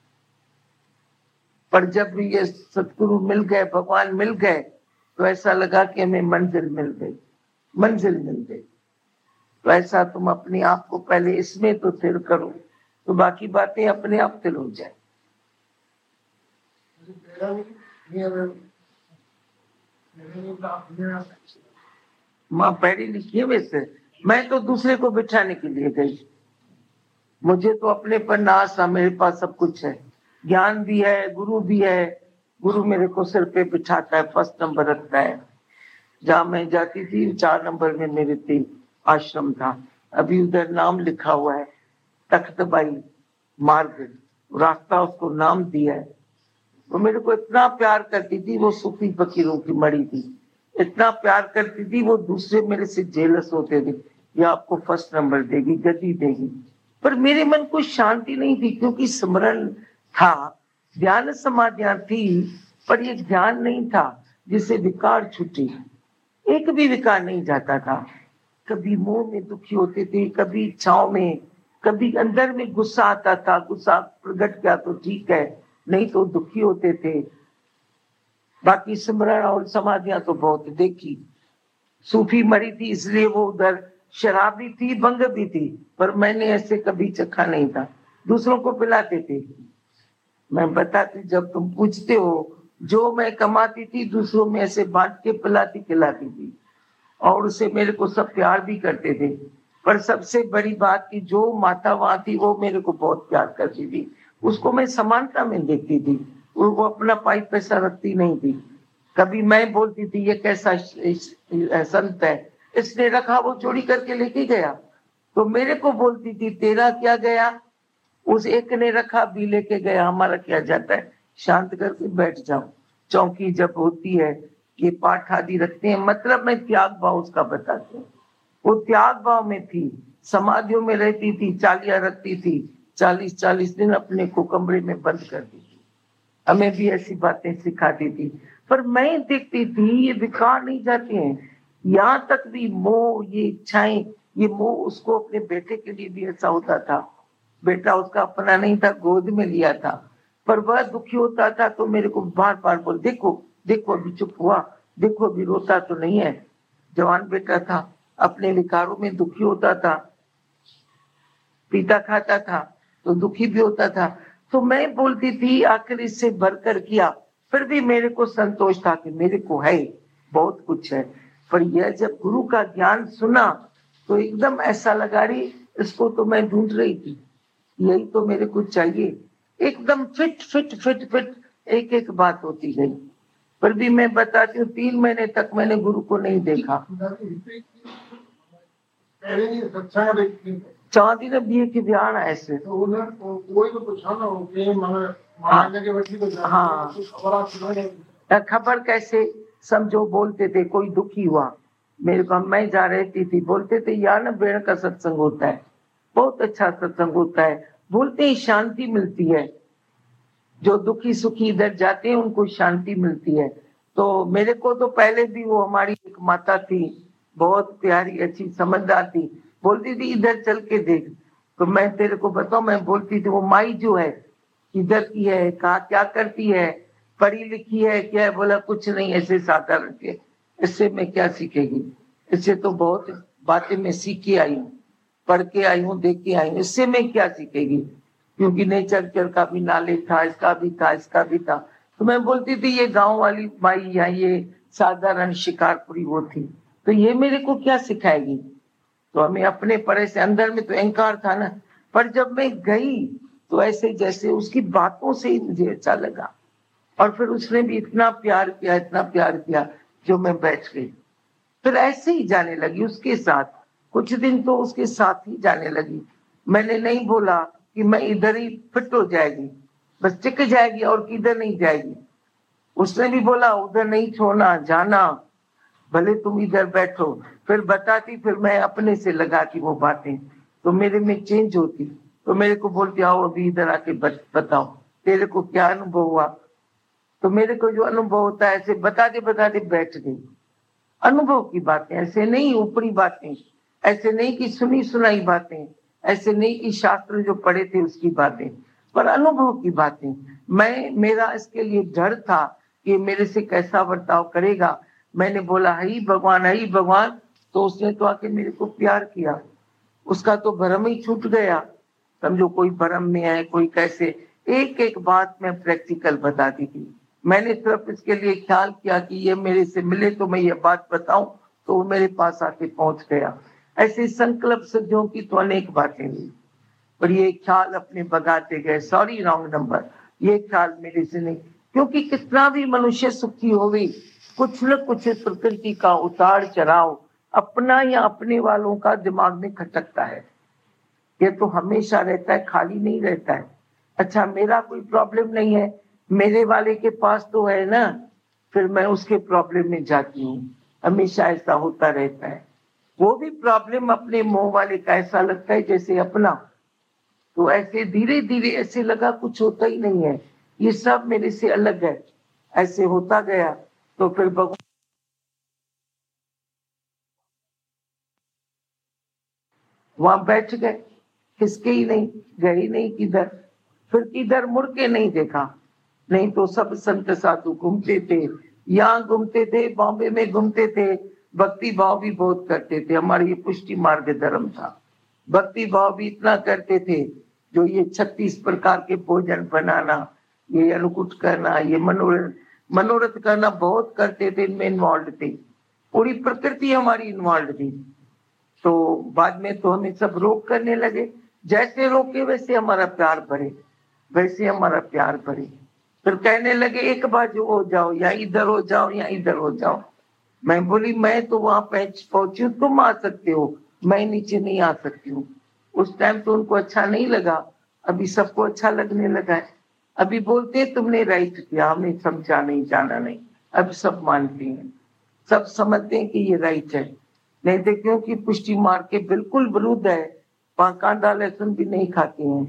Speaker 1: पर जब भी ये सतगुरु मिल गए, भगवान मिल गए, तो ऐसा लगा कि हमें मंजिल मिल गई, मंजिल मिल गई। तो ऐसा तुम अपने आप को पहले इसमें तो स्थिर करो, तो बाकी बातें अपने आप स्थिर हो जाए। माँ पढ़ी लिखी है वैसे, मैं तो दूसरे को बिठाने के लिए गई, मुझे तो अपने पर नाज था, मेरे पास सब कुछ है, ज्ञान भी है, गुरु भी है। गुरु मेरे को सिर पे बिठाता है, फर्स्ट नंबर रखता है। जहाँ मैं जाती थी चार नंबर में मेरे तीन आश्रम था, अभी उधर नाम लिखा हुआ है तख्तबाई मार्ग, रास्ता उसको नाम दिया है। वो मेरे को इतना प्यार करती थी, वो सूफी फकीरों की मड़ी थी, इतना प्यार करती थी। वो दूसरे मेरे से जेलस होते थे, ये आपको फर्स्ट नंबर देगी, गति देगी, पर मेरे मन को शांति नहीं थी, क्योंकि स्मरण था, ध्यान समाधियां थी, पर ये ध्यान नहीं था जिसे विकार छुटी। एक भी विकार नहीं जाता था। कभी मोह में दुखी होते थे, कभी इच्छाओं में, कभी अंदर में गुस्सा आता था, गुस्सा प्रकट किया तो ठीक है, नहीं तो दुखी होते थे। बाकी स्मरण और समाधियां तो बहुत देखी। सूफी मरी थी इसलिए वो उधर शराबी थी, भंग भी थी, पर मैंने ऐसे कभी चखा नहीं था। दूसरों को पिलाते थे, मैं बताती, जब तुम पूछते हो, जो मैं कमाती थी दूसरों में ऐसे बांट के पिलाती खिलाती थी, और उसे मेरे को सब प्यार भी करते थे। पर सबसे बड़ी बात की, जो माता वहां थी वो मेरे को बहुत प्यार करती थी, उसको मैं समानता में देखती थी, वो अपना पाई पैसा रखती नहीं थी। कभी मैं बोलती थी ये कैसा संत है, इसने रखा, वो चोरी करके लेके गया, तो मेरे को बोलती थी तेरा क्या गया, उस एक ने रखा भी लेके गया, हमारा क्या जाता है, शांत करके बैठ जाओ। चौकी जब होती है, ये पाठ आदि रखते हैं, मतलब मैं त्याग भाव उसका बताती हूँ। वो त्याग भाव में थी, समाधियों में रहती थी, चालियां रखती थी, चालीस चालीस दिन अपने को कमरे में बंद कर दी थी। हमें भी ऐसी बातें सिखाती थी, पर मैं देखती थी ये बेकार नहीं जाती हैं। यहाँ तक भी मोह, ये इच्छाएं, ये मोह उसको अपने बेटे के लिए भी ऐसा होता था। बेटा उसका अपना नहीं था, गोद में लिया था, पर वह दुखी होता था तो मेरे को बार बार बोल, देखो देखो अभी चुप हुआ, देखो अभी रोता तो नहीं है। जवान बेटा था, अपने विकारों में दुखी होता था, पीता खाता था तो दुखी भी होता था। तो मैं बोलती थी आखिर इससे बढ़कर किया, फिर भी मेरे को संतोष था कि मेरे को है, बहुत कुछ है। पर यह जब गुरु का ज्ञान सुना तो एकदम ऐसा लगा रही, इसको तो मैं ढूंढ रही थी, यही तो मेरे को चाहिए। एकदम फिट फिट फिट फिट एक एक बात होती गई। पर भी मैं बताती हूँ, तीन महीने तक मैंने गुरु को नहीं देखा। चौथी ने बी के ध्यान ऐसे
Speaker 3: तो उधर कोई तो पूछा ना हो कि माने मांगे के बैठी तो
Speaker 1: हाँ,
Speaker 3: खबर
Speaker 1: खबर कैसे समझो, बोलते थे कोई दुखी हुआ, मेरे को मैं जा रहती थी, बोलते थे यार ना बेड़ का सत्संग होता है, बहुत अच्छा सत्संग होता है, बोलते ही शांति मिलती है। जो दुखी सुखी इधर जाते हैं उनको शांति मिलती है। तो मेरे को तो पहले भी वो हमारी एक माता थी, बहुत प्यारी अच्छी समझदार थी, बोलती थी इधर चल के देख। तो मैं तेरे को बताऊं, मैं बोलती थी वो माई जो है किधर की है, कहा क्या करती है, पढ़ी लिखी है क्या है, बोला कुछ नहीं, ऐसे साधारण के, इससे मैं क्या सीखेगी, इससे तो बहुत बातें मैं सीख के आई हूँ, पढ़ के आई हूँ, देख के आई हूँ, इससे मैं क्या सीखेगी, क्योंकि नेचर का भी नॉलेज था, इसका भी था, इसका भी था। तो मैं बोलती थी ये गांव वाली माई या ये साधारण शिकारपुरी वो थी, तो ये मेरे को क्या सिखाएगी। तो हमें अपने परे से अंदर में तो अहंकार था ना, पर जब मैं गई तो ऐसे जैसे उसकी बातों से ही मुझे अच्छा लगा, और फिर उसने भी इतना प्यार किया, इतना प्यार किया, जो मैं बैठ गई। फिर ऐसे ही जाने लगी उसके साथ, कुछ दिन तो उसके साथ ही जाने लगी। मैंने नहीं बोला कि मैं इधर ही फिट हो जाएगी, बस टिक जाएगी और किधर नहीं जाएगी। उसने भी बोला उधर नहीं छोड़ना, जाना, भले तुम इधर बैठो। फिर बताती, फिर मैं अपने से लगाती वो बातें, तो मेरे में चेंज होती। तो मेरे को बोलती आओ अभी इधर आके बताओ तेरे को क्या अनुभव हुआ। तो मेरे को जो अनुभव होता है ऐसे बताते बताते बैठ गई। अनुभव की बातें, ऐसे नहीं ऊपरी बातें, ऐसे नहीं कि सुनी सुनाई बातें, ऐसे नहीं कि शास्त्र जो पढ़े थे उसकी बातें, पर अनुभव की बातें। मैं मेरा इसके लिए डर था कि मेरे से कैसा बर्ताव करेगा। मैंने बोला हई भगवान, हई भगवान, तो उसने तो आके मेरे को प्यार किया, उसका तो भरम ही छूट गया। समझो कोई भरम में है, कोई कैसे, एक एक बात मैं प्रैक्टिकल बताती थी। मैंने सिर्फ इसके लिए ख्याल किया कि ये मेरे से मिले तो मैं ये बात बताऊं, तो वो मेरे पास आके पहुंच गया। ऐसे संकल्प सिद्धियों की तो अनेक बातें हुई, पर ये ख्याल अपने बगाते गए, सॉरी रॉन्ग नंबर, ये ख्याल मेरे से नहीं। क्योंकि कितना भी मनुष्य सुखी हो गई, कुछ न कुछ प्रकृति का उतार चढ़ाव अपना या अपने वालों का दिमाग में खटकता है। ये तो हमेशा रहता है, खाली नहीं रहता है। अच्छा मेरा कोई प्रॉब्लम नहीं है, मेरे वाले के पास तो है ना, फिर मैं उसके प्रॉब्लम में जाती हूँ। हमेशा ऐसा होता रहता है। वो भी प्रॉब्लम अपने मुंह वाले का ऐसा लगता है जैसे अपना। तो ऐसे धीरे धीरे ऐसे लगा कुछ होता ही नहीं है, ये सब मेरे से अलग है। ऐसे होता गया तो फिर भगवान वहां बैठ गए, किसके ही नहीं, गए नहीं किधर, फिर किधर मुड़ के नहीं देखा। नहीं तो सब संत साधु घूमते थे, यहाँ घूमते थे, बॉम्बे में घूमते थे, भक्ति भाव भी बहुत करते थे। हमारा ये पुष्टि मार्ग धर्म था, भक्ति भाव भी इतना करते थे। जो ये छत्तीस प्रकार के भोजन बनाना, ये अनुकूट करना, ये मनोरथ मनोरथ करना बहुत करते थे, इनमें इन्वॉल्व थे। पूरी प्रकृति हमारी इन्वॉल्व थी। तो बाद में तो हमें सब रोक करने लगे, जैसे रोके वैसे हमारा प्यार बढ़े, वैसे हमारा प्यार बढ़े। फिर कहने लगे एक बाजू हो जाओ, या इधर हो जाओ या इधर हो जाओ। मैं बोली मैं तो वहां पहुंची हूँ, तुम आ सकते हो, मैं नीचे नहीं आ सकती हूँ। उस टाइम तो उनको अच्छा नहीं लगा, अभी सबको अच्छा लगने लगा है। अभी बोलते हैं तुमने राइट किया, हमने समझा नहीं, जाना नहीं। अब सब मानते हैं, सब समझते हैं कि ये राइट है। नहीं तो क्योंकि पुष्टि मार के बिल्कुल विरुद्ध है, वहां कांदा लहसुन भी नहीं खाते हैं,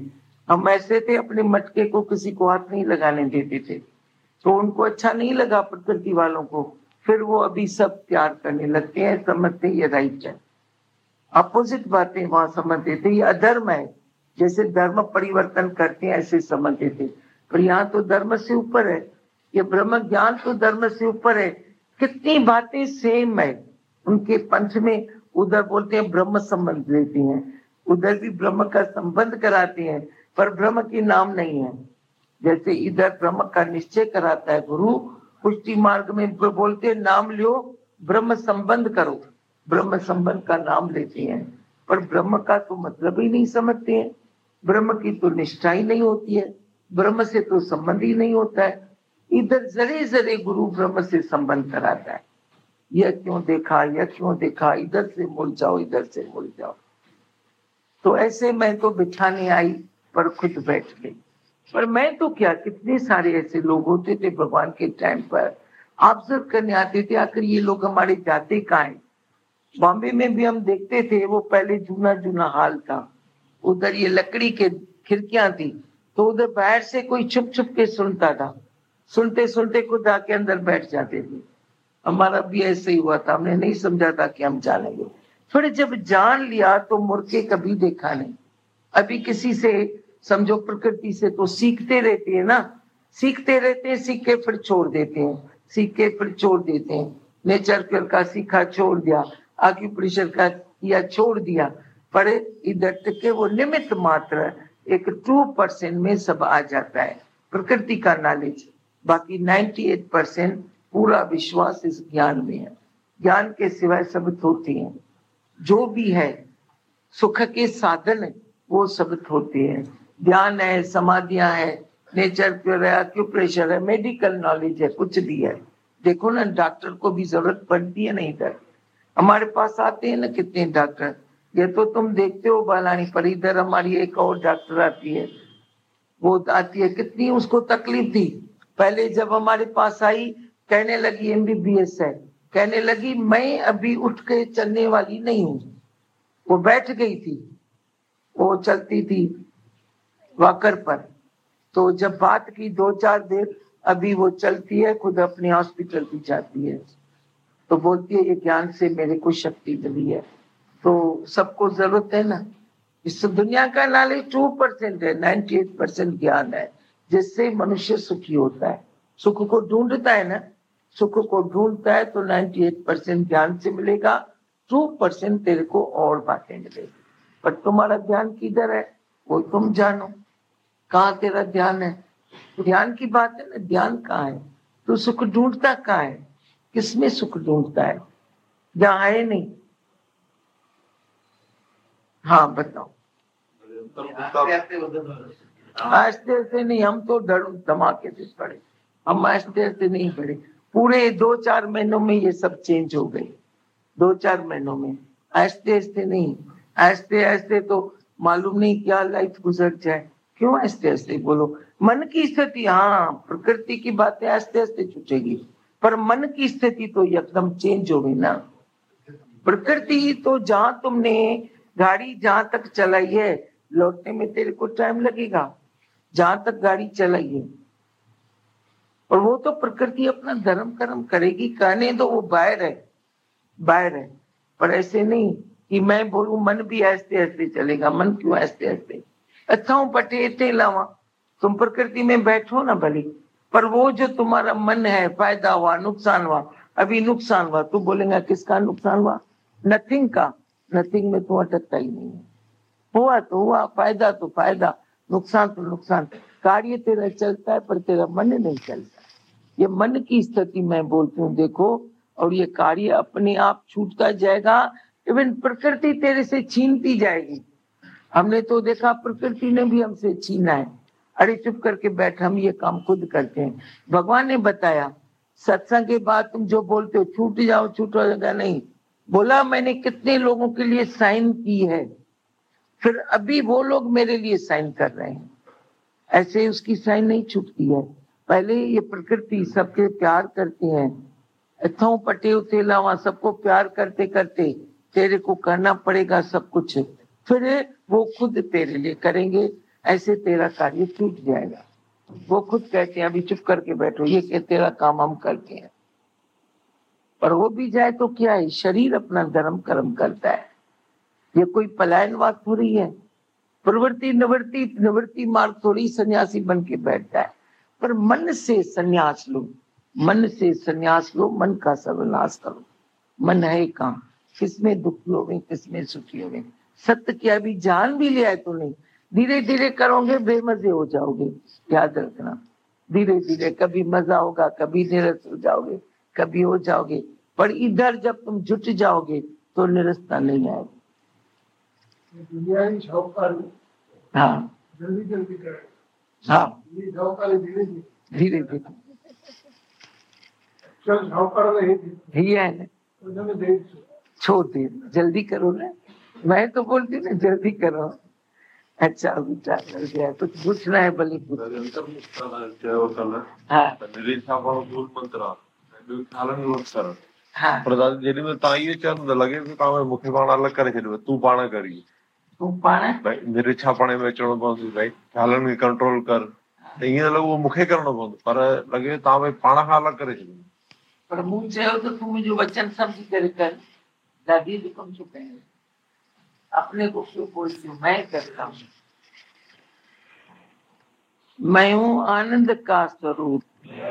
Speaker 1: हम ऐसे थे, अपने मटके को किसी को हाथ नहीं लगाने देते थे, तो उनको अच्छा नहीं लगा प्रकृति वालों को, फिर वो अभी सब प्यार करने लगते हैं, समझते ये राइट है। अपोजिट बातें वहां समझते थे ये अधर्म है, जैसे धर्म परिवर्तन करते हैं ऐसे समझते थे, पर यहाँ तो धर्म से ऊपर है, ये ब्रह्म ज्ञान तो धर्म से ऊपर है। कितनी बातें सेम है उनके पंथ में, उधर बोलते हैं ब्रह्म संबंध लेते हैं, उधर भी ब्रह्म का संबंध कराते हैं, पर ब्रह्म की नाम नहीं है। जैसे इधर ब्रह्म का निश्चय कराता है गुरु, पुष्टि मार्ग में बोलते नाम लो, ब्रह्म संबंध करो, ब्रह्म संबंध का नाम लेते हैं, पर ब्रह्म का तो मतलब ही नहीं समझते हैं, ब्रह्म की तो निष्ठा ही नहीं होती है, ब्रह्म से तो संबंध ही नहीं होता है। इधर जरे जरे गुरु ब्रह्म से संबंध कराता है, यह क्यों देखा, यह क्यों देखा, इधर से मुड़ जाओ, इधर से मुड़ जाओ। तो ऐसे मैं तो बिठाने आई पर खुद बैठ गई। पर मैं तो क्या, कितने सारे ऐसे लोग होते थे भगवान के टाइम पर, ऑब्जर्व करने आते थे, आखिर ये लोग हमारे जाते कहाँ हैं। बॉम्बे में भी हम देखते थे, वो पहले जूना जूना हाल था, उधर ये लकड़ी के खिड़कियां थी, तो उधर बाहर से कोई छुप छुप के सुनता था, सुनते सुनते खुद आके अंदर बैठ जाते थे। हमारा भी ऐसे ही हुआ था, हमने नहीं समझा था कि हम जानेंगे, फिर जब जान लिया तो मुड़ के कभी देखा नहीं। अभी किसी से समझो प्रकृति से तो सीखते रहते हैं ना, सीखते रहते हैं, सीख के फिर छोड़ देते हैं, सीख के फिर छोड़ देते हैं। नेचर केयर का सीखा छोड़ दिया, आक्यूप्रेशर का किया छोड़ दिया, पर इधर तक के वो निमित्त मात्र एक टू परसेंट में सब आ जाता है प्रकृति का नॉलेज, बाकी अट्ठानवे परसेंट पूरा विश्वास इस ज्ञान में है। ज्ञान के सिवाय सब होती हैं, जो भी है सुख के साधन वो सब होते हैं, ध्यान है, समाधियां है, नेचर प्योर है, एक्यूप्रेशर है, मेडिकल नॉलेज है, कुछ भी है। देखो ना, डॉक्टर को भी जरूरत पड़ती है ना, इधर हमारे पास आते हैं ना कितने डॉक्टर, ये तो तुम देखते हो बालानी, पर इधर हमारी एक और डॉक्टर आती है, वो आती है, कितनी उसको तकलीफ थी पहले जब हमारे पास आई, कहने लगी एमबीबीएस है, कहने लगी मैं अभी उठ के चलने वाली नहीं हूँ, वो बैठ गई थी, वो चलती थी वॉकर पर, तो जब बात की दो चार देर, अभी वो चलती है, खुद अपने हॉस्पिटल भी जाती है, तो बोलती है ये ज्ञान से मेरे को शक्ति मिली है। तो सबको जरूरत है ना, इस दुनिया का नॉलेज टू परसेंट है, नाइन्टी एट परसेंट ज्ञान है, जिससे मनुष्य सुखी होता है, सुख को ढूंढता है ना, सुख को ढूंढता है तो अट्ठानवे परसेंट ज्ञान से मिलेगा, टू परसेंट तेरे को और बातें मिलेगी। पर तुम्हारा ध्यान किधर है वो तुम जानो, कहाँ तेरा ध्यान है। ध्यान की बात है ना, ध्यान कहाँ है, तो सुख ढूंढता कहाँ है, किसमें सुख ढूंढता है, जहाँ है नहीं। हाँ बताओ। आस्ते आस्ते नहीं, हम तो डर धमाके से पड़े, हम आस्ते आस्ते नहीं पड़े, पूरे दो चार महीनों में ये सब चेंज हो गई, दो चार महीनों में, आस्ते आस्ते नहीं, आस्ते आस्ते तो मालूम नहीं क्या लाइफ गुजर जाए। क्यों आस्ते आस्ते बोलो, मन की स्थिति, हाँ प्रकृति की बातें आस्ते आस्ते छूटेगी, पर मन की स्थिति तो एकदम चेंज हो गई ना। प्रकृति तो जहां तुमने गाड़ी जहां तक चलाई है, लौटने में तेरे को टाइम लगेगा, जहां तक गाड़ी चलाई है, और वो तो प्रकृति अपना धर्म कर्म करेगी, कहने दो वो बाहर है, बाहर है, पर ऐसे नहीं कि मैं बोलूं मन भी ऐसे ऐसे चलेगा। मन क्यों ऐसे ऐसे, अच्छा पटे लावा, तुम प्रकृति में बैठो ना भली, पर वो जो तुम्हारा मन है, फायदा हुआ नुकसान हुआ, अभी नुकसान हुआ, तू बोलेगा किसका नुकसान हुआ, नथिंग का, नथिंग में तो अटकता ही नहीं है, हुआ तो हुआ, फायदा तो फायदा, नुकसान तो नुकसान, कार्य तेरा चलता है पर तेरा मन नहीं चलता। ये मन की स्थिति मैं बोलती हूँ देखो, और ये कार्य अपने आप छूटता जाएगा, इवन प्रकृति तेरे से छीनती जाएगी। हमने तो देखा प्रकृति ने भी हमसे छीना है, अरे चुप करके बैठ, हम ये काम खुद करते हैं। भगवान ने बताया सत्संग के बाद तुम जो बोलते हो छूट जाओ छूट जाएगा, नहीं बोला, मैंने कितने लोगों के लिए साइन की है, फिर अभी वो लोग मेरे लिए साइन कर रहे हैं, ऐसे उसकी साइन नहीं छूटती है। पहले ये प्रकृति सबके प्यार करती है, इथों पटे उतेला वहां सबको प्यार करते करते तेरे को करना पड़ेगा सब कुछ, फिर वो खुद तेरे लिए करेंगे। ऐसे तेरा कार्य छूट जाएगा। वो खुद कहते हैं अभी चुप करके बैठो, ये कि तेरा काम हम करते हैं। पर हो भी जाए तो क्या है, शरीर अपना धर्म कर्म करता है। ये कोई पलायनवाद थोड़ी है, प्रवृत्ति निवृत्ति निवृत्ति मार्ग थोड़ी सन्यासी बन के बैठता है। पर मन से सन्यास लो, मन से सन्यास लो, मन का सर्वनाश करो। मन है कहाँ, किसमें दुखी हो गए, किसमें सुखी हो गए। सत्य की अभी जान भी लिया है तो नहीं, धीरे धीरे करोगे बेमजे हो जाओगे। याद रखना, धीरे धीरे कभी मजा होगा, कभी निरस हो जाओगे, कभी हो जाओगे। पर इधर जब तुम जुट जाओगे तो निरसता नहीं आएगी।
Speaker 3: दुनिया की शाहूकारी,
Speaker 1: हाँ
Speaker 3: जल्दी जल्दी करे,
Speaker 1: हाँ
Speaker 3: ये शाहूकारी धीरे धीरे
Speaker 1: धीरे धीरे
Speaker 3: चल शाहूकार नहीं थी
Speaker 1: ही है ना,
Speaker 3: उन्होंने देख
Speaker 1: छोड़ दे, जल्दी करो ना। मैं तो बोलती ना जल्दी करो। अच्छा बेटा कर गया, कुछ पूछना है भले पूछ। हाँ हाँ
Speaker 4: पर जॾहिं महिल तव्हां इहो चवंदव त लॻे थो तव्हां मूंखे पाण अलॻि करे छॾियो, तूं पाण करी
Speaker 1: तू पाण
Speaker 4: भाई निरिछा पाणे में अचणो पवंदो, भाई ख़्यालनि खे कंट्रोल कर, त ईअं लॻो उहो मूंखे करिणो पवंदो, पर लॻे तव्हां भई पाण खां अलॻि करे छॾियो।
Speaker 1: पर मूं चयो त तूं मुंहिंजो वचन सम्झी करे कर। दादी जो कम छो कयो, अपने को क्यों बोलती हूँ, मैं करता हूँ। मैं हूँ आनंद का स्वरूप,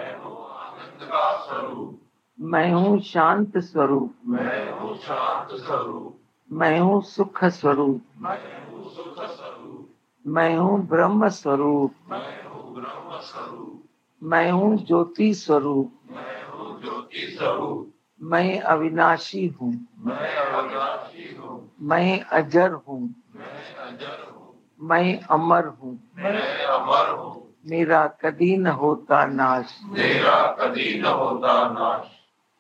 Speaker 1: मैं हूँ शांत स्वरूप,
Speaker 4: मैं हूँ शांत स्वरूप,
Speaker 1: मैं हूँ सुख स्वरूप,
Speaker 4: मैं हूँ सुख स्वरूप,
Speaker 1: मैं हूँ ब्रह्म स्वरूप,
Speaker 4: मैं हूँ ब्रह्म स्वरूप,
Speaker 1: मैं हूँ ज्योति स्वरूप,
Speaker 4: मैं हूँ ज्योति स्वरूप,
Speaker 1: मैं अविनाशी हूँ,
Speaker 4: मैं अविनाशी हूँ,
Speaker 1: मैं अजर हूँ,
Speaker 4: मैं अजर हूँ,
Speaker 1: मैं अमर हूँ,
Speaker 4: मैं अमर हूँ,
Speaker 1: मेरा कभी न होता नाश।
Speaker 4: मेरा कभी न होता नाश।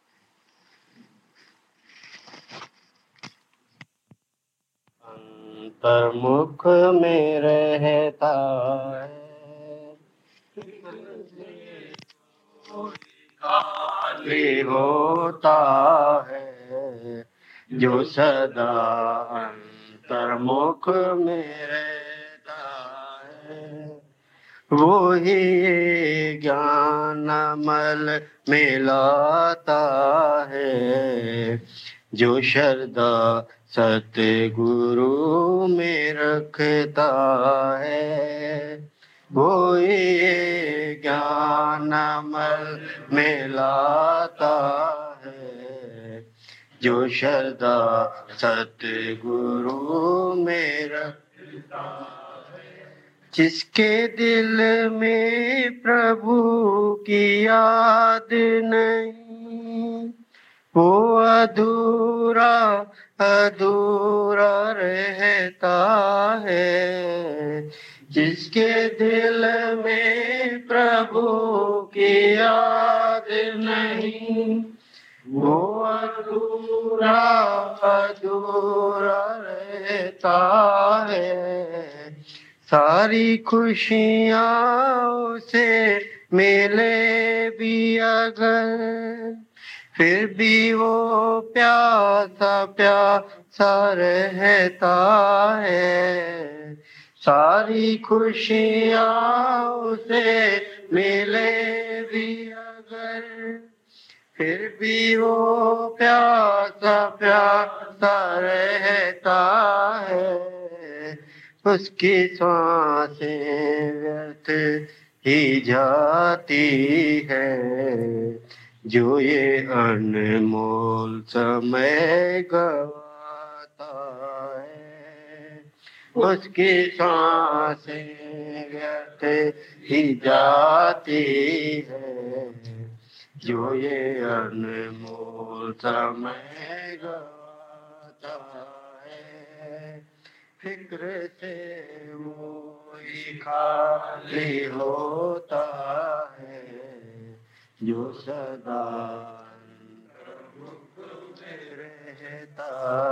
Speaker 5: अंतर्मुख में रहता है, खाली होता है, जो सदा अंतर्मुख में रहता है, वो ही ज्ञान अमल में लाता है, जो श्रद्धा सतगुरु में रखता है, वो ये ज्ञान अमल में लाता है, जो श्रद्धा सतगुरु में रखता है। जिसके दिल में प्रभु की याद नहीं, वो अधूरा अधूरा रहता है। जिसके दिल में प्रभु की याद नहीं, वो अधूरा अधूरा रहता है। सारी खुशियाँ उसे मिले भी अगर, फिर भी वो प्यासा प्यासा रहता है। सारी खुशियाँ उसे मिले भी अगर, फिर भी वो प्यासा प्यासा रहता है। उसकी सांसें व्यर्थ ही जाती है, जो ये अनमोल समय गवाता है। उसकी सांसें व्यर्थ ही जाती है, जो ये अनमोल समय गवाता है। फिक्र से वो ही खाली होता है, जो सदा अंतर्मुख में रहता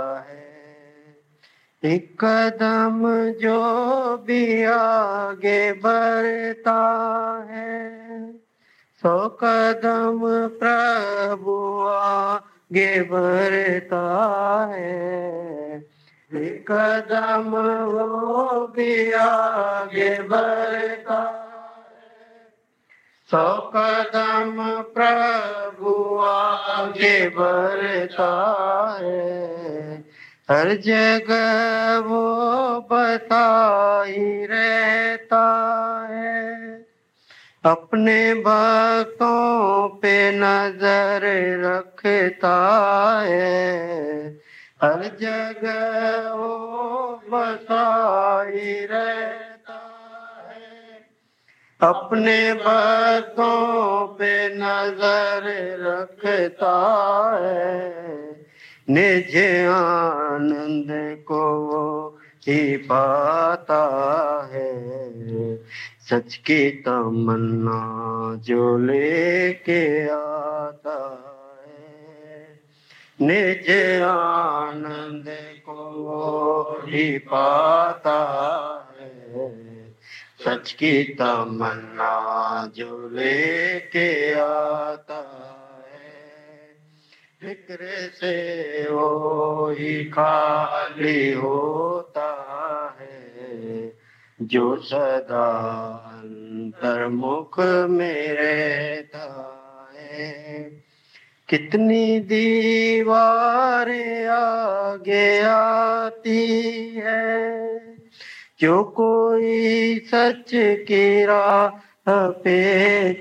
Speaker 5: है। एक कदम जो भी आगे बढ़ता है, सौ कदम प्रभु आगे बढ़ता है। एक कदम वो भी आगे बढ़ता है, सौ कदम प्रभु आगे बढ़ता है, हर जगह वो बता ही रहता है, अपने भक्तों पे नजर रखता है, हर जगह वो बता ही रहता है, अपने भक्तों पे नजर रखता है, निज आनंद को वो ही पाता है, सच की तमन्ना जो लेके आता है, निज आनंद को वो ही पाता है, सच की तमन्ना जो लेके आता है, फिक्र से वो ही खाली होता है, जो सदा अंतर्मुख में रहता है, कितनी दीवारें आगे आती है, जो कोई सच की राह पे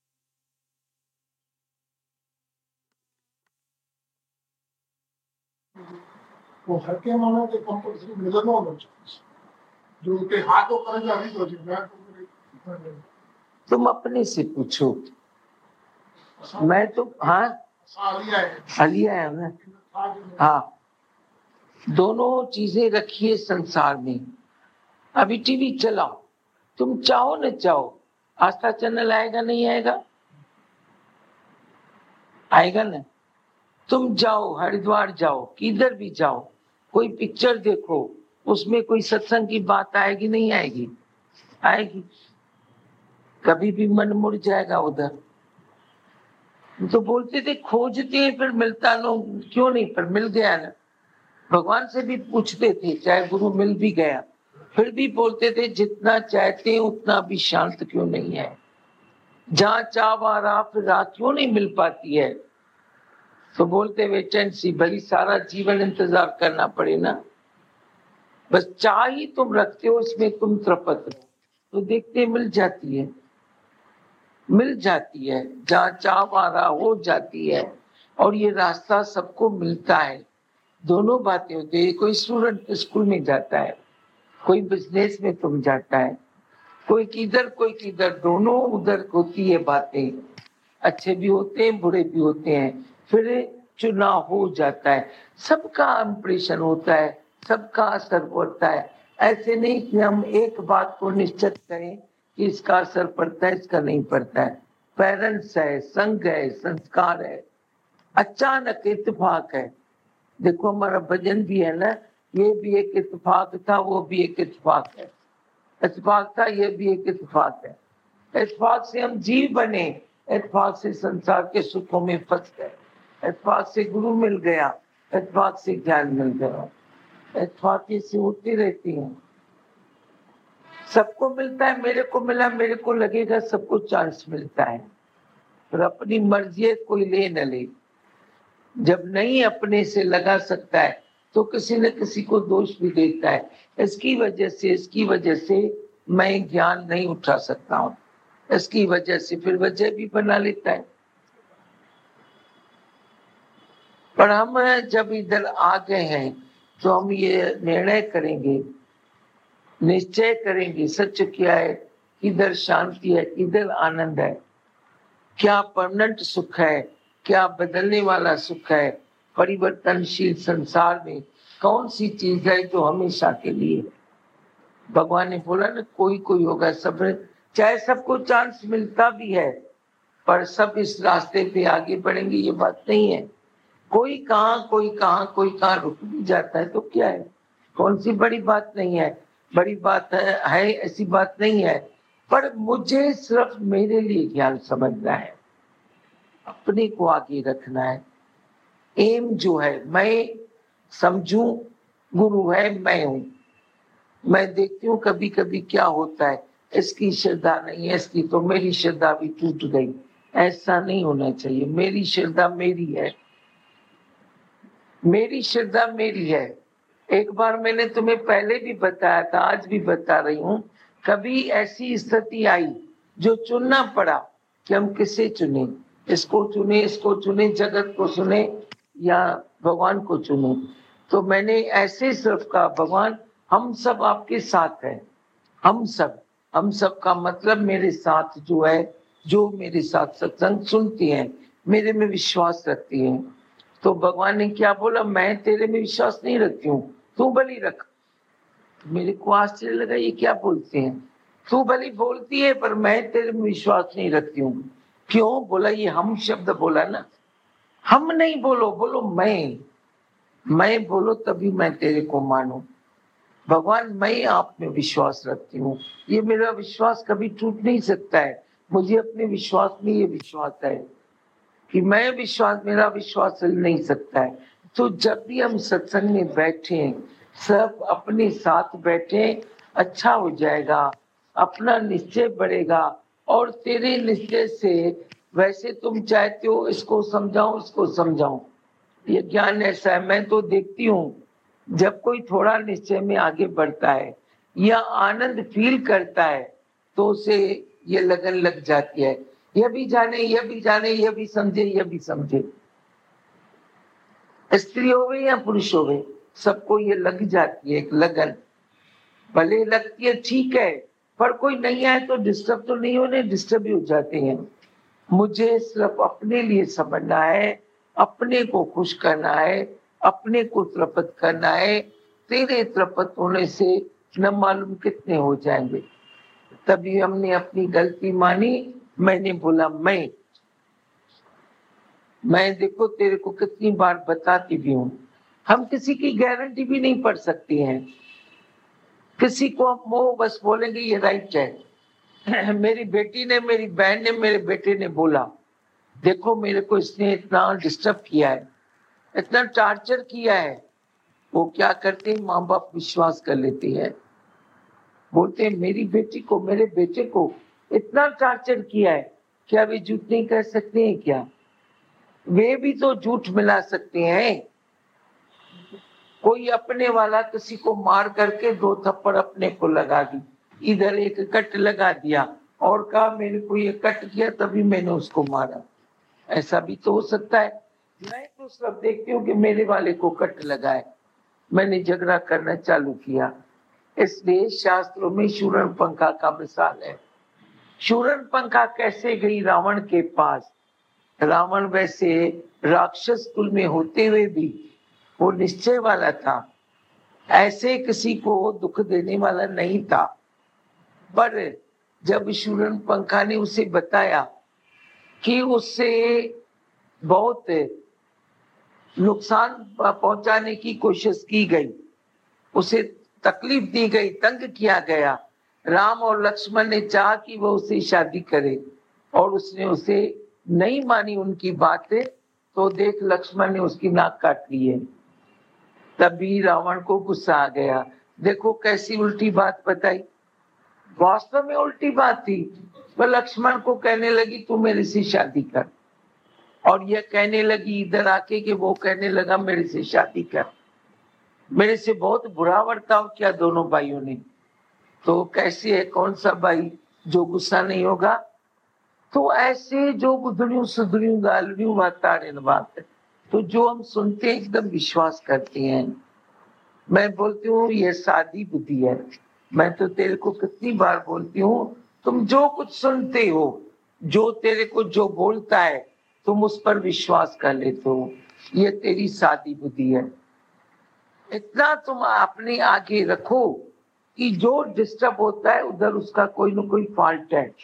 Speaker 3: वो हर के मानो के कंपल्सरी मिलन होना चाहिए जो के हाथों कर जा रही तो मैं तो
Speaker 1: तुम अपने से पूछो, मैं तो हाँ
Speaker 3: सालिया है
Speaker 1: हलिया है ना, हाँ दोनों चीजें रखिए संसार में। अभी टीवी चलाओ, तुम चाहो न चाहो आस्था चैनल आएगा नहीं आएगा, आएगा ना। तुम जाओ हरिद्वार जाओ किधर भी जाओ, कोई पिक्चर देखो उसमें कोई सत्संग की बात आएगी नहीं आएगी, आएगी। कभी भी मन मुड़ जाएगा उधर। तो बोलते थे खोजते हैं फिर मिलता न, क्यों नहीं, पर मिल गया ना। भगवान से भी पूछते थे चाहे गुरु मिल भी गया, फिर भी बोलते थे जितना चाहते हैं उतना भी शांत क्यों नहीं है, जहाँ चाह वहाँ राह फिर राह क्यों नहीं मिल पाती है। तो बोलते वेट एंड सी, भली सारा जीवन इंतजार करना पड़े ना, बस चाह ही तुम रखते हो इसमें तुम त्रपत रहो तो देखते मिल जाती है, मिल जाती है, जहाँ चाह वहाँ राह हो जाती है। और ये रास्ता सबको मिलता है, दोनों बातें होती है। कोई स्टूडेंट स्कूल में जाता है, कोई बिजनेस में तुम जाता है, कोई किधर कोई किधर, दोनों उधर होती है बातें। अच्छे भी होते हैं बुरे भी होते हैं, फिर चुनाव हो जाता है, सबका इंप्रेशन होता है, सबका असर पड़ता है। ऐसे नहीं कि हम एक बात को निश्चित करें कि इसका असर पड़ता है इसका नहीं पड़ता है। पेरेंट्स है, संग है, संस्कार है, अचानक इत्तेफाक है। देखो हमारा भजन भी है ना, ये भी एक इत्तेफाक था वो भी एक इत्तेफाक है, इत्तेफाक था ये भी एक इत्तेफाक है। इत्तेफाक से हम जीव बने, इत्तेफाक से संसार के सुखों में फंस गए, इत्तेफाक से गुरु मिल गया, इत्तेफाक से ज्ञान मिल गया, इत्तेफाक से होती रहती हैं। सबको मिलता है, मेरे को मिला, मेरे को लगेगा सबको चांस मिलता है, पर अपनी मर्जी कोई ले न ले। जब नहीं अपने से लगा सकता है तो किसी न किसी को दोष भी देता है, इसकी वजह से इसकी वजह से मैं ज्ञान नहीं उठा सकता हूँ, इसकी वजह से फिर वजह भी बना लेता है। पर हम जब इधर आ गए हैं तो हम ये निर्णय करेंगे, निश्चय करेंगे सच क्या है, किधर शांति है, किधर आनंद है, क्या परमानेंट सुख है, क्या बदलने वाला सुख है। परिवर्तनशील संसार में कौन सी चीज है जो हमेशा के लिए। भगवान ने बोला ना कोई कोई होगा, सब चाहे सबको चांस मिलता भी है पर सब इस रास्ते पे आगे बढ़ेंगे ये बात नहीं है। कोई कहाँ कोई कहाँ कोई कहाँ रुक भी जाता है तो क्या है, कौन सी बड़ी बात नहीं है, बड़ी बात है, है ऐसी बात नहीं है। पर मुझे सिर्फ मेरे लिए ज्ञान समझना है, अपने को आगे रखना है। एम जो है मैं समझूं, गुरु है, मैं हूँ। मैं देखती हूँ कभी कभी क्या होता है, इसकी श्रद्धा नहीं है, इसकी तो मेरी श्रद्धा भी टूट गई। ऐसा नहीं होना चाहिए। मेरी श्रद्धा मेरी है, मेरी श्रद्धा मेरी है। एक बार मैंने तुम्हें पहले भी बताया था, आज भी बता रही हूँ, कभी ऐसी स्थिति आई जो चुनना पड़ा कि हम किसे चुने, इसको चुने, इसको चुने, जगत को चुने या भगवान को चुने। तो मैंने ऐसे सिर्फ कहा, भगवान हम सब आपके साथ हैं, हम सब, हम सब का मतलब मेरे साथ जो है, जो मेरे साथ सत्संग सुनती हैं, मेरे में विश्वास रखती हैं। तो भगवान ने क्या बोला, मैं तेरे में विश्वास नहीं रखती हूँ, तू भली रख। मेरे को आश्चर्य लगा, ये क्या बोलते हैं, तू भली बोलती है पर मैं तेरे में विश्वास नहीं रखती हूँ। क्यों? बोला ये हम शब्द बोला ना, हम नहीं बोलो, बोलो मैं, मैं बोलो तभी मैं तेरे को मानू। भगवान मैं आप में विश्वास रखती हूँ, ये मेरा विश्वास कभी टूट नहीं सकता है। मुझे अपने विश्वास में ये विश्वास है कि मैं विश्वास, मेरा विश्वास चल नहीं सकता है। तो जब भी हम सत्संग में बैठे, सब अपने साथ बैठे, अच्छा हो जाएगा, अपना निश्चय बढ़ेगा। और तेरे निश्चय से, वैसे तुम चाहते हो इसको समझाऊं, इसको समझाऊं, ये ज्ञान ऐसा है। मैं तो देखती हूँ जब कोई थोड़ा निश्चय में आगे बढ़ता है या आनंद फील करता है तो उसे ये लगन लग जाती है, यह भी जाने, यह भी जाने, यह भी समझे, यह भी समझे। स्त्री होवे या पुरुष होवे, सबको ये लग जाती है एक लगन। भले लगती है ठीक है, पर कोई नहीं आए तो डिस्टर्ब तो नहीं होने, डिस्टर्ब ही हो जाते हैं। मुझे सिर्फ अपने लिए समझना है, अपने को खुश करना है, अपने को तृप्त करना है। तेरे तृप्त होने से न मालूम कितने हो जाएंगे। तभी हमने अपनी गलती मानी। मैंने बोला मैं मैं देखो तेरे को कितनी बार बताती भी हूँ, हम किसी की गारंटी भी नहीं पढ़ सकती हैं। किसी को हम वो बस बोलेंगे ये राइट है। मेरी बेटी ने, मेरी बहन ने, मेरे बेटे ने बोला, देखो मेरे को इसने इतना डिस्टर्ब किया है, इतना टार्चर किया है। वो क्या करते हैं, माँ बाप विश्वास कर लेते हैं, बोलते हैं मेरी बेटी को, मेरे बेटे को इतना टार्चर किया है, क्या वे झूठ नहीं कह सकते हैं क्या? वे भी तो झूठ मिला सकते हैं। कोई अपने वाला किसी को मार करके दो थप्पड़ अपने को लगा दी, इधर एक कट लगा दिया और कहा मेरे को ये कट किया तभी मैंने उसको मारा। ऐसा भी तो हो सकता है। मैं तो सब देखती हूँ कि मेरे वाले को कट लगाए, मैंने झगड़ा करना चालू किया। इसलिए शास्त्रों में शूर्पणखा का मिसाल है। शूर्पणखा कैसे गई रावण के पास? रावण वैसे राक्षस कुल में होते हुए भी वो निश्चय वाला था, ऐसे किसी को दुख देने वाला नहीं था। पर जब शूर्पणखा ने उसे बताया कि उससे बहुत नुकसान पहुंचाने की कोशिश की गई, उसे तकलीफ दी गई, तंग किया गया, राम और लक्ष्मण ने चाहा कि वो उसे शादी करे और उसने उसे नहीं मानी उनकी बातें, तो देख लक्ष्मण ने उसकी नाक काट ली है। तभी रावण को गुस्सा आ गया। देखो कैसी उल्टी बात बताई, वास्तव में उल्टी बात थी। वह लक्ष्मण को कहने लगी तू मेरे से शादी कर, और यह कहने लगी इधर आके कि वो कहने लगा मेरे से शादी कर। मेरे से बहुत बुरा बर्ताव किया दोनों भाइयों ने। तो कैसे है, कौन सा भाई जो गुस्सा नहीं होगा? तो ऐसे जो गुदड़ियों सुधड़ियों गालड़ियों बात बात है, तो जो हम सुनते हैं एकदम विश्वास करते हैं। मैं बोलती हूँ ये सादी बुद्धि है। मैं तो तेरे को कितनी बार बोलती हूँ, तुम जो कुछ सुनते हो, जो तेरे को जो बोलता है, तुम उस पर विश्वास कर लेते हो। ये तेरी सादी बुद्धि है। इतना तुम अपने आगे रखो कि जो डिस्टर्ब होता है उधर उसका कोई ना कोई फॉल्ट है,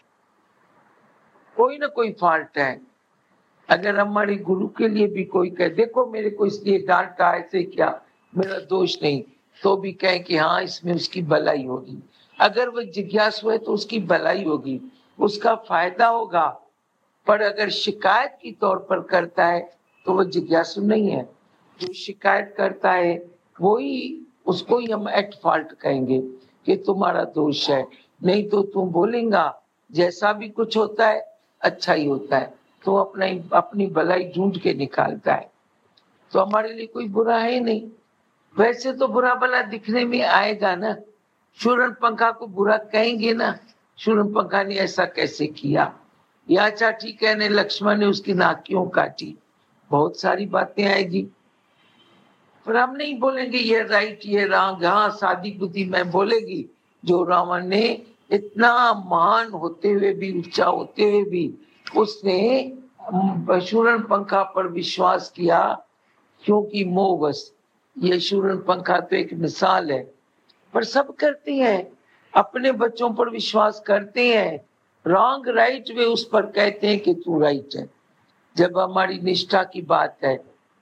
Speaker 1: कोई ना कोई फॉल्ट है। अगर हमारे गुरु के लिए भी कोई कहे देखो मेरे को इसलिए डांटा ऐसे क्या, मेरा दोष नहीं, तो भी कहे कि हाँ इसमें उसकी भलाई होगी। अगर वह जिज्ञासु है तो उसकी भलाई होगी, उसका फायदा होगा। पर अगर शिकायत की तौर पर करता है तो वह जिज्ञासु नहीं है। जो शिकायत करता है वही उसको ही हम एट फॉल्ट कहेंगे कि तुम्हारा दोष है। नहीं तो तुम बोलेगा जैसा भी कुछ होता है अच्छा ही होता है, तो अपना अपनी भलाई ढूंढ के निकालता है, तो हमारे लिए कोई बुरा है नहीं। वैसे तो बुरा भला दिखने में आएगा ना, शूरन पंखा को बुरा कहेंगे ना, शूरन पंखा ने ऐसा कैसे किया, या चाटी कहने लक्ष्मण ने उसकी नाक क्यों काटी, बहुत सारी बातें आएगी। पर हम नहीं बोलेंगे ये राइट ये रॉन्ग। हाँ, शादी बुद्धि में बोलेगी जो रावण ने इतना महान होते हुए भी, ऊंचा होते हुए भी उसने शूरन पंखा पर विश्वास किया, क्योंकि मोहवश। ये शूरन पंखा तो एक मिसाल है, पर सब करते हैं, अपने बच्चों पर विश्वास करते हैं, रॉन्ग राइट वे उस पर कहते हैं कि तू राइट है। जब हमारी निष्ठा की बात है,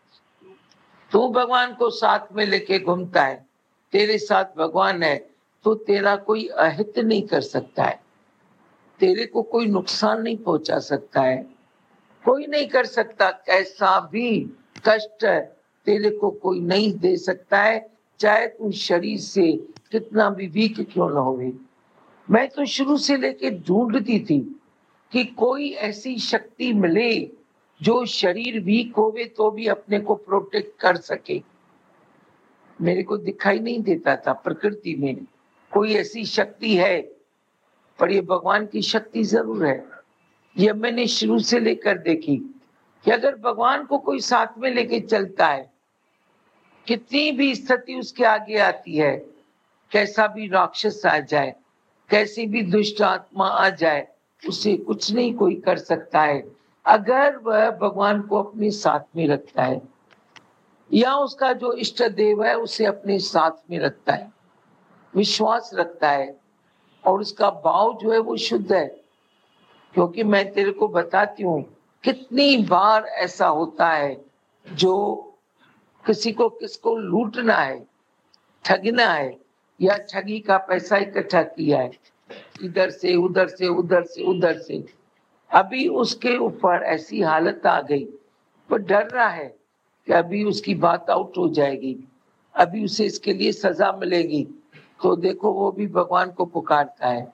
Speaker 1: तू भगवान को साथ में लेके घूमता है, तेरे साथ भगवान है, तो तेरा कोई अहित नहीं कर सकता है, तेरे को कोई नुकसान नहीं पहुंचा सकता है, कोई नहीं कर सकता। कैसा भी कष्ट तेरे को कोई नहीं दे सकता है, चाहे तू शरीर से कितना भी वीक क्यों न होवे। मैं तो शुरू से लेके ढूंढती थी कि कोई ऐसी शक्ति मिले जो शरीर वीक होवे तो भी अपने को प्रोटेक्ट कर सके। मेरे को दिखाई नहीं देता था प्रकृति में कोई ऐसी शक्ति है, पर ये भगवान की शक्ति जरूर है। ये मैंने शुरू से लेकर देखी कि अगर भगवान को कोई साथ में लेके चलता है, कितनी भी स्थिति उसके आगे आती है, कैसा भी राक्षस आ जाए, कैसी भी दुष्ट आत्मा आ जाए, उसे कुछ नहीं कोई कर सकता है, अगर वह भगवान को अपने साथ में रखता है, या उसका जो इष्ट देव है उसे अपने साथ में रखता है, विश्वास रखता है, और उसका भाव जो है वो शुद्ध है। क्योंकि मैं तेरे को बताती हूँ कितनी बार ऐसा होता है जो किसी को किसको लूटना है, ठगना है, या ठगी का पैसा इकट्ठा किया है, इधर से उधर से उधर से उधर से, अभी उसके ऊपर ऐसी हालत आ गई, वो डर रहा है कि अभी उसकी बात आउट हो जाएगी, अभी उसे इसके लिए सजा मिलेगी, तो देखो वो भी भगवान को पुकारता है,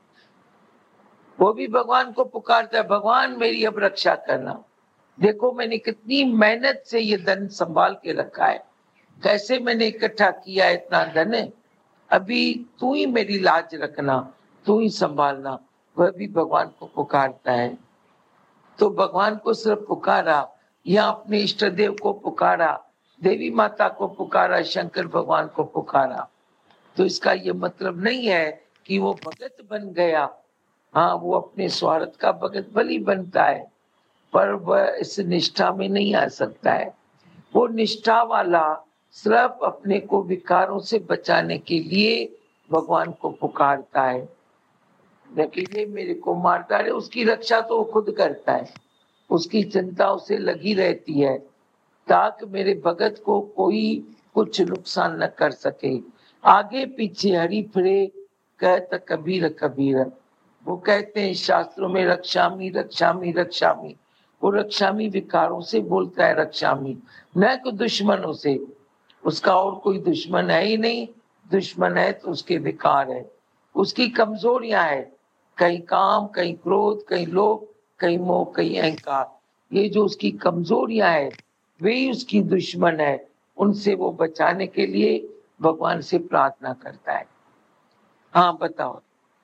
Speaker 1: वो भी भगवान को पुकारता है, भगवान मेरी अब रक्षा करना। देखो मैंने कितनी मेहनत से ये धन संभाल के रखा है, कैसे मैंने इकट्ठा किया है इतना धन है, अभी तू ही मेरी लाज रखना, तू ही संभालना। वह भी भगवान को पुकारता है। तो भगवान को सिर्फ पुकारा या अपने इष्ट देव को पुकारा, देवी माता को पुकारा, शंकर भगवान को पुकारा, तो इसका ये मतलब नहीं है कि वो भगत बन गया। हाँ, वो अपने स्वार्थ का भगत भली बनता है, पर वह इस निष्ठा में नहीं आ सकता है। वो निष्ठा वाला सिर्फ अपने को विकारों से बचाने के लिए भगवान को पुकारता है, लेकिन ये मेरे को मारता है, उसकी रक्षा तो वो खुद करता है, उसकी चिंता उसे लगी रहती है ताकि मेरे भगत को कोई कुछ नुकसान न कर सके। आगे पीछे हरी फिरे कहता कबीर कबीर, वो कहते हैं शास्त्रों में रक्षामी रक्षामी रक्षामी, वो रक्षामी विकारों से बोलता है रक्षामी, न कि दुश्मनों से। उसका और कोई दुश्मन है ही नहीं, दुश्मन है तो उसके विकार है, उसकी कमजोरियां है, कहीं काम, कहीं क्रोध, कहीं लोभ, कहीं मोह, कहीं अहंकार। ये जो उसकी कमजोरियां है वे ही उसकी दुश्मन है, उनसे वो बचाने के लिए भगवान से प्रार्थना करता है। हाँ बताओ।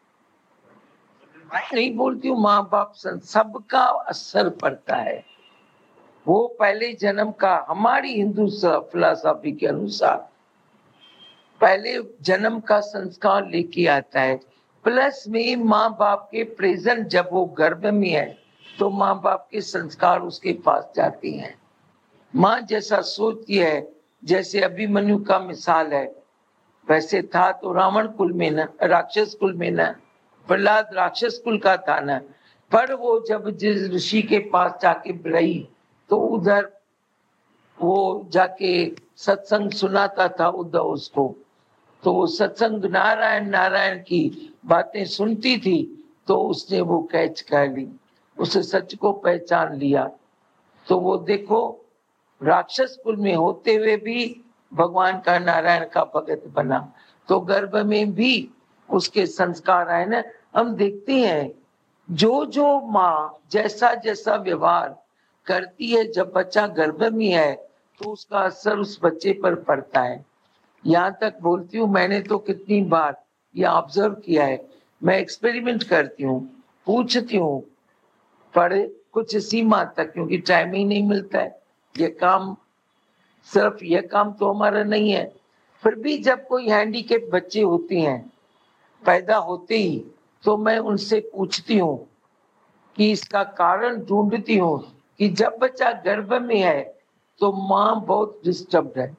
Speaker 1: मैं नहीं बोलती हूँ माँ बाप सबका असर पड़ता है, वो पहले जन्म का, हमारी हिंदू फिलॉसफी के अनुसार पहले जन्म का संस्कार लेके आता है, प्लस में माँ बाप के प्रेजेंट, जब वो गर्भ में है तो माँ बाप के संस्कार उसके पास जाते हैं। माँ जैसा सोचती है, जैसे अभिमन्यु का मिसाल है, वैसे था तो रावण कुल में न, राक्षस कुल में न, प्रहलाद राक्षस कुल का था न, पर वो जब जिस ऋषि के पास जाके रही तो उधर वो जाके सत्संग सुनाता था उद्धव उसको, तो वो सत्संग नारायण नारायण की बातें सुनती थी, तो उसने वो कैच कर ली, उसे सच को पहचान लिया। तो वो देखो राक्षस कुल में होते हुए भी भगवान का नारायण का भगत बना, तो गर्भ में भी उसके संस्कार आए ना। हम देखते हैं जो जो माँ जैसा जैसा व्यवहार करती है जब बच्चा गर्भ में है तो उसका असर उस बच्चे पर पड़ता है। यहाँ तक बोलती हूँ, मैंने तो कितनी बार ये ऑब्जर्व किया है, मैं एक्सपेरिमेंट करती हूँ, पूछती हूँ, पर कुछ सीमा तक, क्योंकि टाइम ही नहीं मिलता है। ये काम सिर्फ ये काम तो हमारा नहीं है। फिर भी जब कोई हैंडीकेप बच्चे होते हैं पैदा होते ही, तो मैं उनसे पूछती हूँ कि इसका कारण ढूंढती हूँ कि जब बच्चा गर्भ में है तो माँ बहुत डिस्टर्ब है,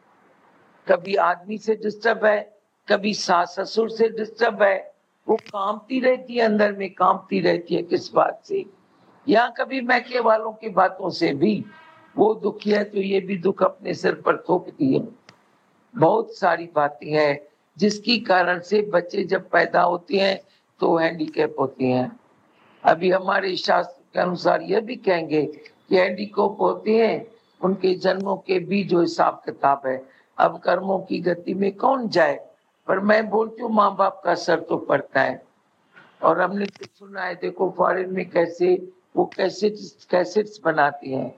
Speaker 1: कभी आदमी से डिस्टर्ब है, कभी सास ससुर से डिस्टर्ब है, वो कांपती रहती है, अंदर में कांपती रहती है। किस बात से? या कभी मैके वालों की बातों से भी वो दुखी है तो ये भी दुख अपने सिर पर थोपती है। बहुत सारी बातें हैं जिसकी कारण से बच्चे जब पैदा होते हैं तो हैंडीकैप होते हैं। अभी हमारे शास्त्र के अनुसार यह भी कहेंगे कि हैंडीकैप होते हैं उनके जन्मों के भी जो हिसाब किताब है। अब कर्मों की गति में कौन जाए, पर मैं बोलती हूँ माँ बाप का असर तो पड़ता है। और हमने तो सुना है, देखो फॉरेन में कैसे वो कैसेट्स कैसेट्स बनाती हैं,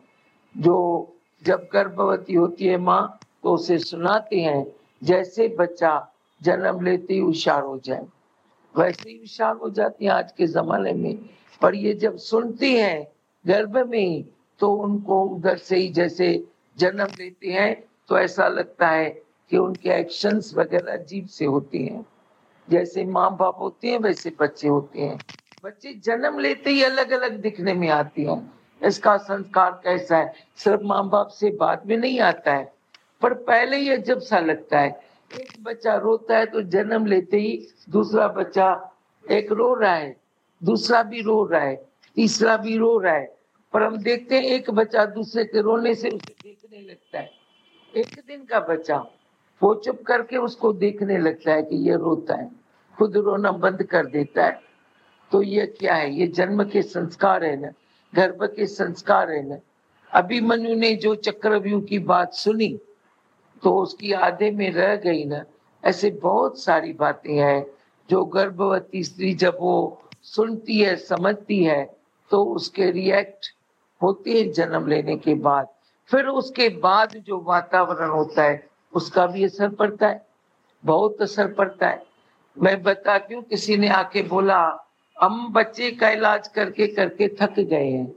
Speaker 1: जो जब गर्भवती होती है माँ तो उसे सुनाते हैं जैसे बच्चा जन्म लेते ही हुशार हो जाए, वैसे ही हुशार हो जाती है आज के जमाने में। पर ये जब सुनती हैं गर्भ में ही तो उनको उधर से ही जैसे जन्म लेते हैं तो ऐसा लगता है कि उनके एक्शंस वगैरह अजीब से होते हैं। जैसे माँ बाप होते हैं वैसे बच्चे होते हैं। बच्चे जन्म लेते ही अलग अलग दिखने में आती हैं। इसका संस्कार कैसा है, सिर्फ माँ बाप से बाद में नहीं आता है, पर पहले ही अजब सा लगता है। एक बच्चा रोता है तो जन्म लेते ही दूसरा बच्चा एक रो रहा है, दूसरा भी रो रहा है, तीसरा भी रो रहा है, पर हम देखते हैं एक बच्चा दूसरे के रोने से उसे देखने लगता है। एक दिन का बच्चा वो चुप करके उसको देखने लगता है कि ये रोता है, खुद रोना बंद कर देता है। तो ये क्या है? ये जन्म के संस्कार है ना, गर्भ के संस्कार है ना। अभिमन्यु ने जो चक्रव्यूह की बात सुनी तो उसकी आधे में रह गई ना। ऐसे बहुत सारी बातें हैं जो गर्भवती स्त्री जब वो सुनती है समझती है तो उसके रिएक्ट होते हैं जन्म लेने के बाद। फिर उसके बाद जो वातावरण होता है उसका भी असर पड़ता है, बहुत असर पड़ता है। मैं बताती हूँ, किसी ने आके बोला हम बच्चे का इलाज करके करके थक गए हैं,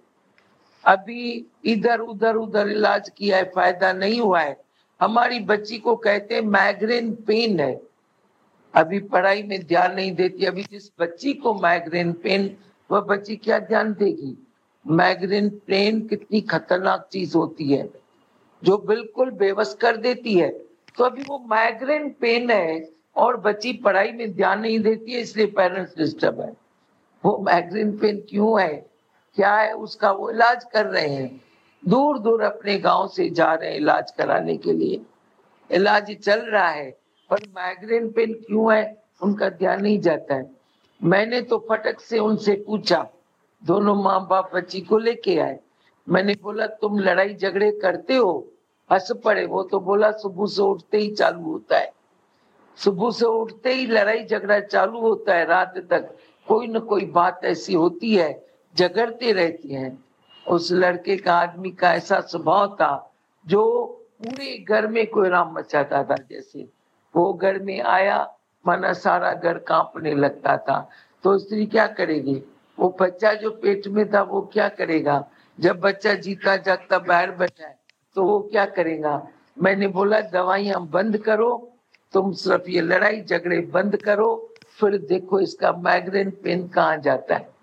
Speaker 1: अभी इधर उधर उधर इलाज किया है, फायदा नहीं हुआ है। हमारी बच्ची को कहते हैं माइग्रेन पेन है, अभी पढ़ाई में ध्यान नहीं देती। अभी जिस बच्ची को माइग्रेन पेन, वह बच्ची क्या ध्यान देगी? माइग्रेन पेन कितनी खतरनाक चीज होती है जो बिल्कुल बेबस कर देती है। तो अभी वो माइग्रेन पेन है और बच्ची पढ़ाई में ध्यान नहीं देती है, इसलिए पेरेंट्स डिस्टर्ब है। वो माइग्रेन पेन क्यों है, क्या है उसका, वो इलाज कर रहे हैं, दूर दूर अपने गांव से जा रहे हैं इलाज कराने के लिए, इलाज चल रहा है, पर माइग्रेन पेन क्यों है उनका ध्यान नहीं जाता है। मैंने तो फटक से उनसे पूछा, दोनों माँ बाप बच्ची को लेके आए, मैंने बोला तुम लड़ाई झगड़े करते हो? हंस पड़े। वो तो बोला सुबह से उठते ही चालू होता है, सुबह से उठते ही लड़ाई झगड़ा चालू होता है, रात तक कोई न कोई बात ऐसी होती है, झगड़ते रहती हैं। उस लड़के का, आदमी का ऐसा स्वभाव था जो पूरे घर में कोई राम मचाता था। जैसे वो घर में आया माना सारा घर कांपने लगता था। तो स्त्री क्या करेगी? वो बच्चा जो पेट में था वो क्या करेगा? जब बच्चा जीता जागता बाहर बैठा है तो वो क्या करेगा? मैंने बोला दवाइयां बंद करो, तुम सिर्फ ये लड़ाई झगड़े बंद करो, फिर देखो इसका माइग्रेन पेन कहाँ जाता है।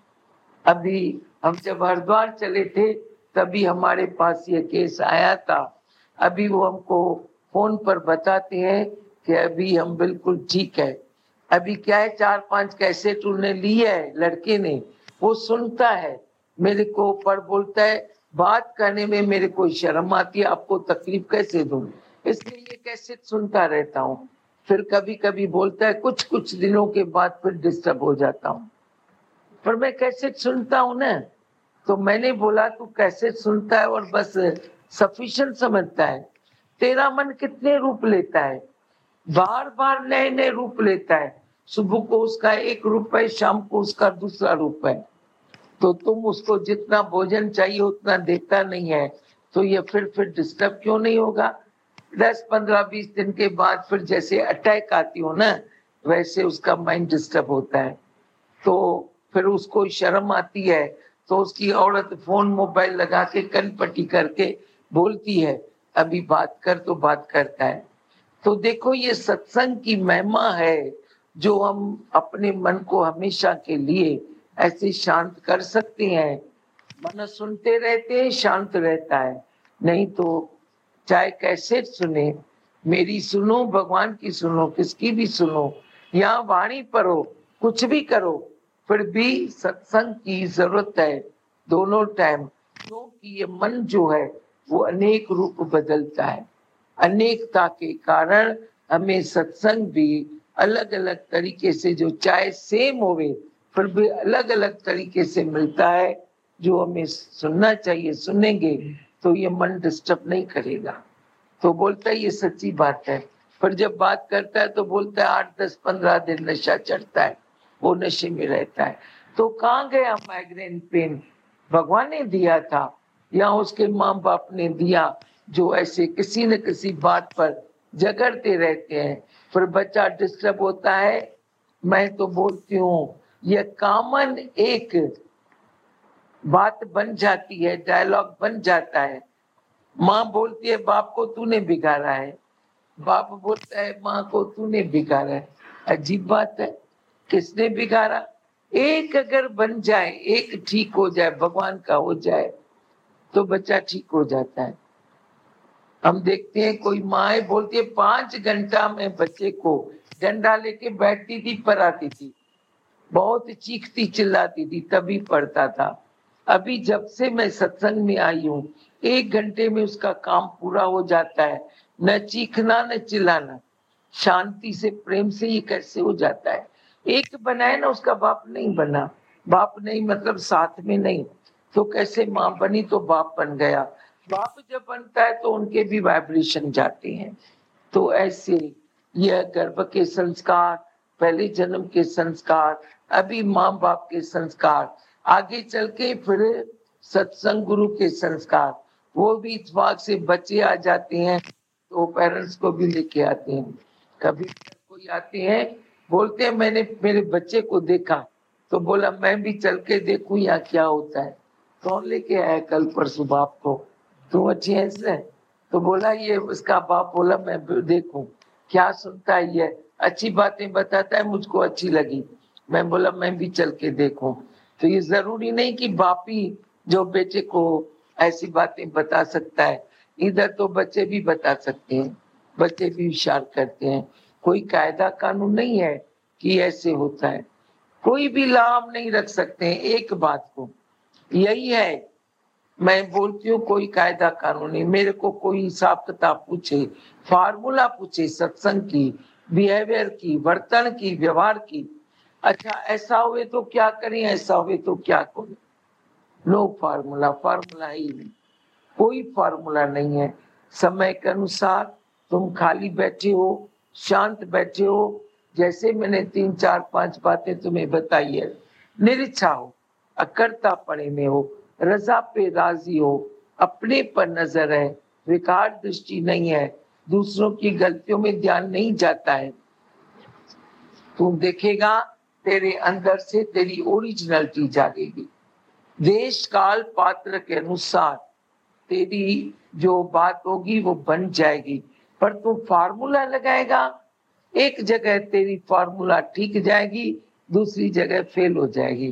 Speaker 1: अभी हम जब हरिद्वार चले थे तभी हमारे पास ये केस आया था। अभी वो हमको फोन पर बताते हैं कि अभी हम बिल्कुल ठीक है। अभी क्या है, चार पांच कैसेट उन्होंने ली है लड़के ने, वो सुनता है मेरे को, पर बोलता है बात करने में मेरे को शर्म आती है, आपको तकलीफ कैसे दूं, इसलिए ये कैसेट सुनता रहता हूँ। फिर कभी कभी बोलता है, कुछ कुछ दिनों के बाद फिर डिस्टर्ब हो जाता हूँ, पर मैं कैसेट सुनता हूँ ना। तो मैंने बोला तू कैसेट सुनता है और बस सफिशिएंट समझता है, तेरा मन कितने रूप लेता है, बार बार नए नए रूप लेता है। सुबह को उसका एक रूप है, शाम को उसका दूसरा रूप है। तो तुम उसको जितना भोजन चाहिए उतना देता नहीं है, तो ये फिर फिर डिस्टर्ब क्यों नहीं होगा? दस पंद्रह बीस दिन के बाद फिर जैसे अटैक आती हो ना, वैसे उसका माइंड डिस्टर्ब होता है। तो फिर उसको शर्म आती है, तो उसकी औरत फोन मोबाइल लगा के कनपट्टी करके बोलती है अभी बात कर, तो बात करता है। तो देखो ये सत्संग की महिमा है, जो हम अपने मन को हमेशा के लिए ऐसे शांत कर सकते हैं। मन सुनते रहते हैं, शांत रहता है। नहीं तो चाहे कैसे सुने, मेरी सुनो, भगवान की सुनो, किसकी भी सुनो, या वाणी पढ़ो, कुछ भी करो, फिर भी सत्संग की जरूरत है दोनों टाइम। क्योंकि ये मन जो है वो अनेक रूप बदलता है। अनेकता के कारण हमें सत्संग भी अलग अलग तरीके से, जो चाहे सेम होवे फिर भी अलग अलग तरीके से मिलता है, जो हमें सुनना चाहिए। सुनेंगे तो ये मन डिस्टर्ब नहीं करेगा। तो बोलता है ये सच्ची बात है। पर जब बात करता है तो बोलता है आठ दस पंद्रह दिन नशा चढ़ता है, वो नशे में रहता है। तो कहाँ गया माइग्रेन पेन? भगवान ने दिया था या उसके माँ बाप ने दिया, जो ऐसे किसी न किसी बात पर झगड़ते रहते हैं, फिर बच्चा डिस्टर्ब होता है। मैं तो बोलती हूँ ये कॉमन एक बात बन जाती है, डायलॉग बन जाता है। माँ बोलती है बाप को तूने बिगाड़ा है, बाप बोलता है माँ को तूने बिगाड़ा है। अजीब बात है, किसने बिगाड़ा? एक अगर बन जाए, एक ठीक हो जाए, भगवान का हो जाए, तो बच्चा ठीक हो जाता है। हम देखते हैं कोई माँ बोलती है पांच घंटा में बच्चे को डंडा लेके बैठती थी, पढ़ाती थी, बहुत चीखती चिल्लाती थी, तभी पढ़ता था। अभी जब से मैं सत्संग में आई हूँ, एक घंटे में उसका काम पूरा हो जाता है। न चीखना न चिल्लाना, शांति से प्रेम से ये कैसे हो जाता है? एक बनाए ना, उसका बाप नहीं बना। बाप नहीं मतलब साथ में नहीं, तो कैसे माँ बनी तो बाप बन गया। बाप जब बनता है तो उनके भी वाइब्रेशन जाते हैं। तो ऐसे यह गर्भ के संस्कार, पहले जन्म के संस्कार, अभी माँ बाप के संस्कार, आगे चल के फिर सत्संग गुरु के संस्कार, वो भी इत्तेफाक से बच्चे आ जाते हैं तो पेरेंट्स को भी लेके आते हैं। कभी कोई आते हैं बोलते हैं मैंने मेरे बच्चे को देखा, तो बोला मैं भी चल के देखूं यहाँ क्या होता है। कौन लेके आया कल परसों बाप को? तुम अच्छी है? तो बोला ये उसका बाप बोला मैं देखूं क्या सुनता है, ये अच्छी बातें बताता है, मुझको अच्छी लगी। मैं बोला मैं भी चल के देखूं। तो ये जरूरी नहीं कि बाप ही जो बेटे को ऐसी बातें बता सकता है, इधर तो बच्चे भी बता सकते हैं, बच्चे भी इशार करते हैं। कोई कायदा कानून नहीं है कि ऐसे होता है, कोई भी लाभ नहीं रख सकते हैं एक बात को। यही है मैं बोलती हूँ, कोई कायदा कानून नहीं। मेरे को कोई हिसाब किताब पूछे, फार्मूला पूछे सत्संग की, बिहेवियर की, वर्तन की, व्यवहार की, अच्छा ऐसा हुए तो क्या करें, ऐसा हुए तो क्या करें, नो फार्मूला, फार्मूला ही नहीं, कोई फार्मूला नहीं है। समय के अनुसार तुम खाली बैठे हो, शांत बैठे हो, जैसे मैंने तीन चार पांच बातें तुम्हें बताई है, निरीक्षा हो, अकर्ता पड़े में हो, रजा पे राजी हो, अपने पर नजर है, विकार दृष्टि नहीं है, दूसरों की गलतियों में ध्यान नहीं जाता है, तुम देखेगा तेरे अंदर से तेरी ओरिजिनलिटी जागेगी। देश काल पात्र के अनुसार तेरी जो बात होगी वो बन जाएगी। पर तू फार्मूला लगाएगा, एक जगह तेरी फार्मूला ठीक जाएगी, दूसरी जगह फेल हो जाएगी।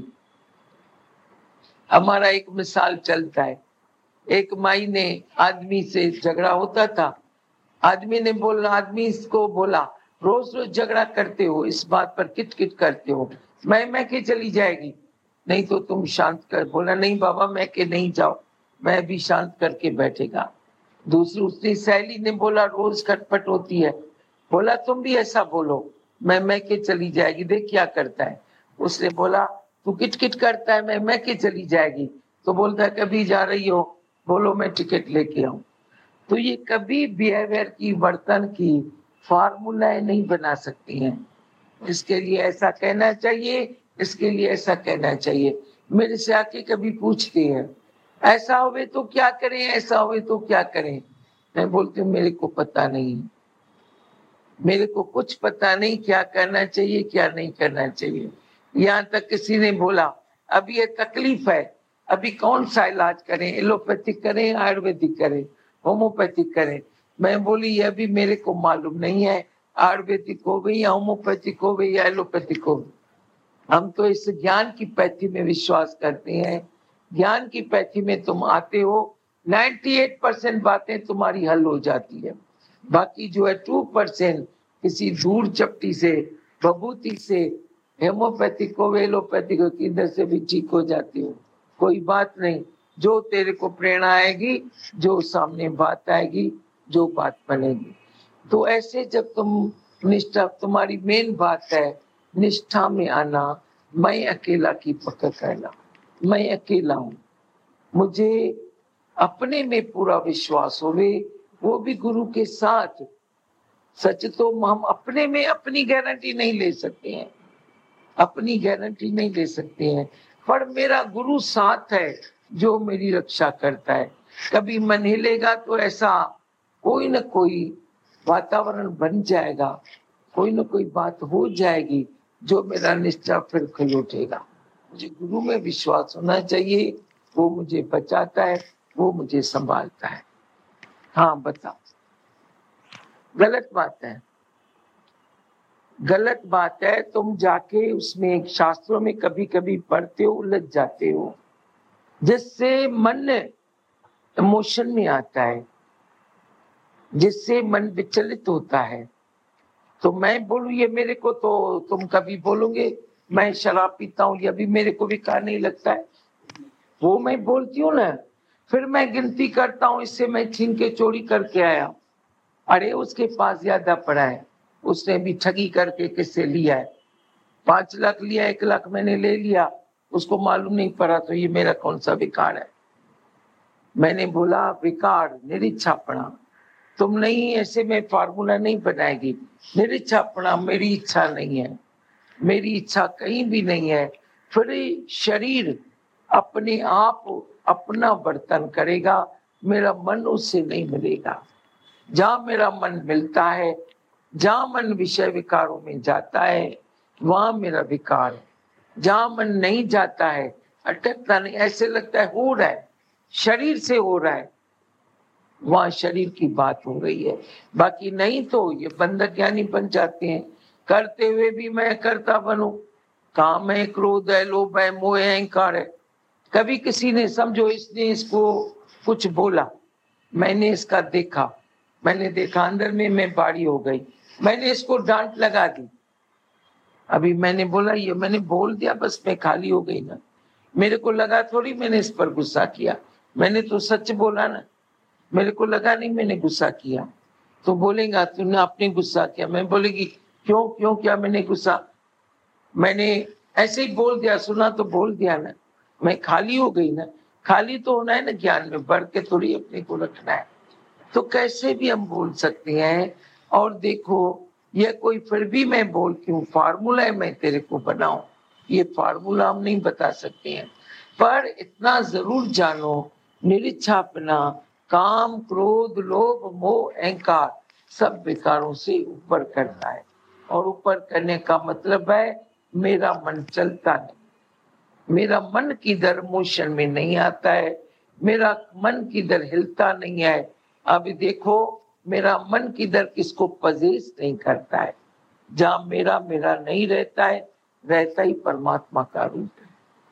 Speaker 1: हमारा एक मिसाल चलता है, एक माई ने आदमी से झगड़ा होता था, आदमी ने बोला, आदमी इसको बोला रोज रोज झगड़ा करते हो, इस बात पर किट किट करते हो, मैं मैं के चली जाएगी, नहीं तो तुम शांत कर। बोला नहीं बाबा मैं के नहीं जाओ, मैं भी शांत करके बैठेगा। दूसरी उसने सहेली ने बोला रोज खटपट होती है, बोला तुम भी ऐसा बोलो, मैं मैं के चली जाएगी, देख क्या करता है। उसने बोला तू किट किट करता है, मैं मैं के चली जाएगी, तो बोलता है कभी जा रही हो, बोलो मैं टिकट लेके आऊं। तो ये कभी बिहेवियर की, वर्तन की फार्मूलाएं नहीं बना सकती हैं। इसके लिए ऐसा कहना चाहिए, इसके लिए ऐसा कहना चाहिए। मेरे से आके कभी पूछते हैं ऐसा होवे तो क्या करें, ऐसा होवे तो क्या करें। मैं बोलती हूँ मेरे को पता नहीं, मेरे को कुछ पता नहीं क्या करना चाहिए क्या नहीं करना चाहिए। यहाँ तक किसी ने बोला अभी ये तकलीफ है, अभी कौन सा इलाज करें, एलोपैथिक करें, आयुर्वेदिक करें, होम्योपैथिक करें। मैं बोली ये भी मेरे को मालूम नहीं है, आयुर्वेदिक हो गई या होम्योपैथिक हो गई या एलोपैथिक हो गई। हम तो इस ज्ञान की पैथी में विश्वास करते हैं। ज्ञान की पैथी में तुम आते हो, अट्ठानवे परसेंट बातें तुम्हारी हल हो जाती है। बाकी जो है टू परसेंट किसी दूर चपटी से, बभूति से, हेमोपैथिक को, एलोपैथिक को, किधर से भी ठीक हो जाती हो। कोई बात नहीं, जो तेरे को प्रेरणा आएगी, जो सामने बात आएगी, जो बात बनेगी। तो ऐसे जब तुम निष्ठा, तुम्हारी मेन बात है निष्ठा में आना, मैं अकेला की पकड़ करना। मैं अकेला हूँ, मुझे अपने में पूरा विश्वास होवे, वो भी गुरु के साथ। सच तो हम अपने में अपनी गारंटी नहीं ले सकते हैं, अपनी गारंटी नहीं ले सकते हैं, पर मेरा गुरु साथ है जो मेरी रक्षा करता है। कभी मन हिलेगा तो ऐसा कोई न कोई वातावरण बन जाएगा, कोई न कोई बात हो जाएगी जो मेरा निष्ठा फिर खुल उठेगा। मुझे गुरु में विश्वास होना चाहिए, वो मुझे बचाता है, वो मुझे संभालता है। हाँ बताओ, गलत बात है, गलत बात है। तुम जाके उसमें शास्त्रों में कभी कभी पढ़ते हो, उलझ जाते हो, जिससे मन इमोशन में आता है, जिससे मन विचलित होता है। तो मैं बोलूं ये मेरे को, तो तुम कभी बोलोगे मैं शराब पीता हूँ, ये भी मेरे को बेकार नहीं लगता है, वो मैं बोलती हूँ ना। फिर मैं गिनती करता हूँ, इससे मैं छीन के चोरी करके आया, अरे उसके पास ज्यादा पड़ा है, उसने भी ठगी करके किससे लिया है, पांच लाख लिया, एक लाख मैंने ले लिया, उसको मालूम नहीं पड़ा, तो ये मेरा कौन सा विकार है। मैंने बोला विकार निरीक्षापणा, तुम नहीं, ऐसे में फार्मूला नहीं बनाएगी। निरीक्षापणा मेरी इच्छा नहीं है, मेरी इच्छा कहीं भी नहीं है। फिर शरीर अपने आप अपना वर्तन करेगा, मेरा मन उससे नहीं मिलेगा। जहां मेरा मन मिलता है, जहां मन विषय विकारों में जाता है, वहां मेरा विकार है। जहां मन नहीं जाता है, अटकता नहीं, ऐसे लगता है हो रहा है, शरीर से हो रहा है, वहां शरीर की बात हो रही है। बाकी नहीं तो ये बंधक ज्ञानी बन जाते हैं, करते हुए भी मैं करता बनूं। काम है, क्रोध है, लोभ है, मोह है, अहंकार है। कभी किसी ने समझो इसने इसको कुछ बोला, मैंने इसका देखा, मैंने देखा अंदर में मैं बाड़ी हो गई, मैंने इसको डांट लगा दी। अभी मैंने बोला ये मैंने बोल दिया, बस मैं खाली हो गई ना, मेरे को लगा थोड़ी मैंने इस पर गुस्सा किया, मैंने तो सच बोला ना, मेरे को लगा नहीं मैंने गुस्सा किया। तो बोलेगा तूने आपने गुस्सा किया, मैं बोलेगी क्यों क्यों क्या मैंने गुस्सा, मैंने ऐसे ही बोल दिया, सुना तो बोल दिया ना, मैं खाली हो गई ना। खाली तो होना है ना, ज्ञान में बढ़ के थोड़ी अपने को रखना है। तो कैसे भी हम बोल सकते हैं। और देखो ये कोई फिर भी मैं बोलती हूँ फार्मूला है, मैं तेरे को बनाऊं, ये फार्मूला हम नहीं बता सकते हैं, पर इतना जरूर जानो निरीक्षापना काम क्रोध लोभ मोह अहंकार सब विकारों से ऊपर करता है। और ऊपर करने का मतलब है मेरा मन चलता नहीं, मेरा मन किधर मोशन में नहीं आता है, मेरा मन किधर हिलता नहीं है। अभी देखो मेरा मन किधर किसको पजेस नहीं करता है। जहां मेरा मेरा नहीं रहता है, रहता ही परमात्मा का रूप है।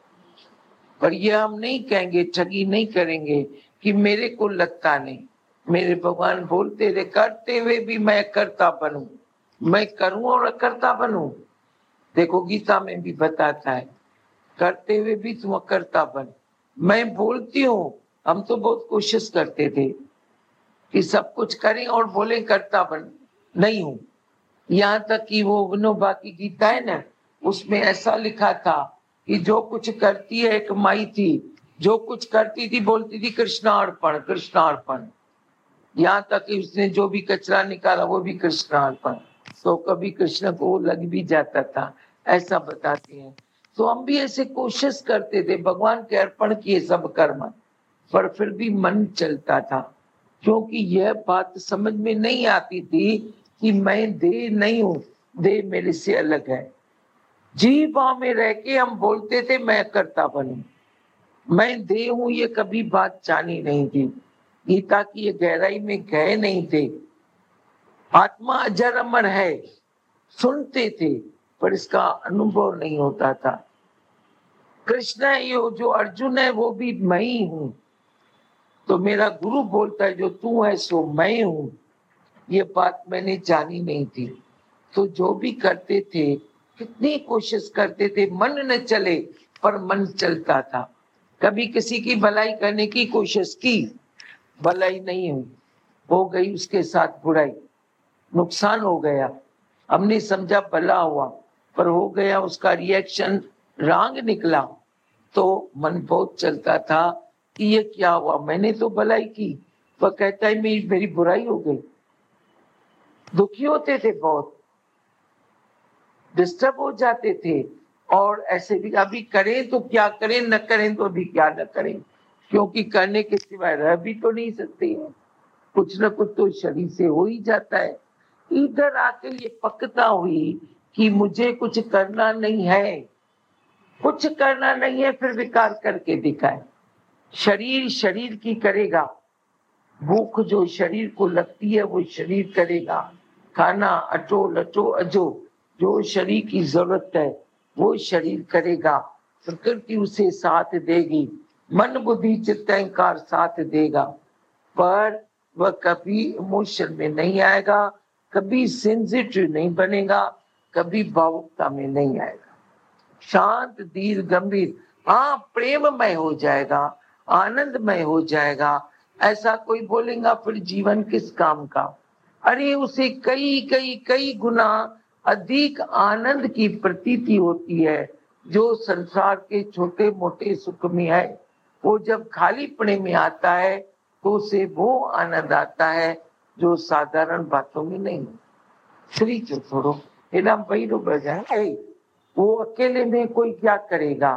Speaker 1: पर ये हम नहीं कहेंगे, ठगी नहीं करेंगे कि मेरे को लगता नहीं। मेरे भगवान बोलते रहे करते हुए भी मैं करता बनूं, मैं करूं और करता बनूं। देखो गीता में भी बताता है करते हुए भी तुम करता बन। मैं बोलती हूँ, हम तो बहुत कोशिश करते थे कि सब कुछ करें और बोले करता बन, नहीं हूं। यहाँ तक कि वो विनोबा की गीता है ना, उसमें ऐसा लिखा था कि जो कुछ करती है, एक माई थी जो कुछ करती थी बोलती थी कृष्णार्पण कृष्णार्पण। यहाँ तक कि उसने जो भी कचरा निकाला वो भी कृष्ण अर्पण, तो कभी कृष्ण को लग भी जाता था, ऐसा बताते हैं। तो हम भी ऐसे कोशिश करते थे, भगवान के अर्पण किए सब कर्म, पर फिर भी मन चलता था, क्योंकि यह बात समझ में नहीं आती थी कि मैं देह नहीं हूं, देह मेरे से अलग है। जीव भाव में रह के हम बोलते थे मैं कर्ता बनूं, मैं देह हूं, ये कभी बात जानी नहीं थी। गीता की ये गहराई में गए नहीं थे। आत्मा अजर अमर है सुनते थे, पर इसका अनुभव नहीं होता था। कृष्ण है, ये जो अर्जुन है वो भी मैं ही हूं। तो मेरा गुरु बोलता है जो तू है सो मैं हूं, ये बात मैंने जानी नहीं थी। तो जो भी करते थे, कितनी कोशिश करते थे, मन न चले पर मन चलता था। कभी किसी की भलाई करने की कोशिश की, भलाई नहीं हुई, हो गई उसके साथ बुराई, नुकसान हो गया। हमने समझा भला हुआ, पर हो गया उसका रिएक्शन रॉन्ग निकला। तो मन बहुत चलता था कि ये क्या हुआ, मैंने तो भलाई की, वह कहता है मेरी मेरी बुराई हो गई। दुखी होते थे, बहुत डिस्टर्ब हो जाते थे। और ऐसे भी अभी करें तो क्या करें, न करें तो अभी क्या न करें, क्योंकि करने के सिवाय रह भी तो नहीं सकते हैं। कुछ न कुछ तो शरीर से हो ही जाता है। इधर आकर ये पक्का हुई कि मुझे कुछ करना नहीं है, कुछ करना नहीं है, फिर विकार करके दिखाए। शरीर शरीर की करेगा, भूख जो शरीर को लगती है वो शरीर करेगा, खाना अटो लटो अजो जो शरीर की जरूरत है वो शरीर करेगा। प्रकृति उसे साथ देगी, मन बुद्धि चित्त अहंकार साथ देगा, पर वह कभी इमोशन में नहीं आएगा, कभी सेंसिटिव नहीं बनेगा, कभी भावुकता में नहीं आएगा। शांत धीर गंभीर, हाँ प्रेममय हो जाएगा, आनंदमय हो जाएगा। ऐसा कोई बोलेगा फिर जीवन किस काम का। अरे उसे कई कई कई गुना अधिक आनंद की प्रतीति होती है जो संसार के छोटे मोटे सुख में है। वो जब खालीपने में आता है तो उसे वो आनंद आता है जो साधारण बातों में नहीं। श्री छोड़ो एना भाई रो बजाय वो अकेले में कोई क्या करेगा।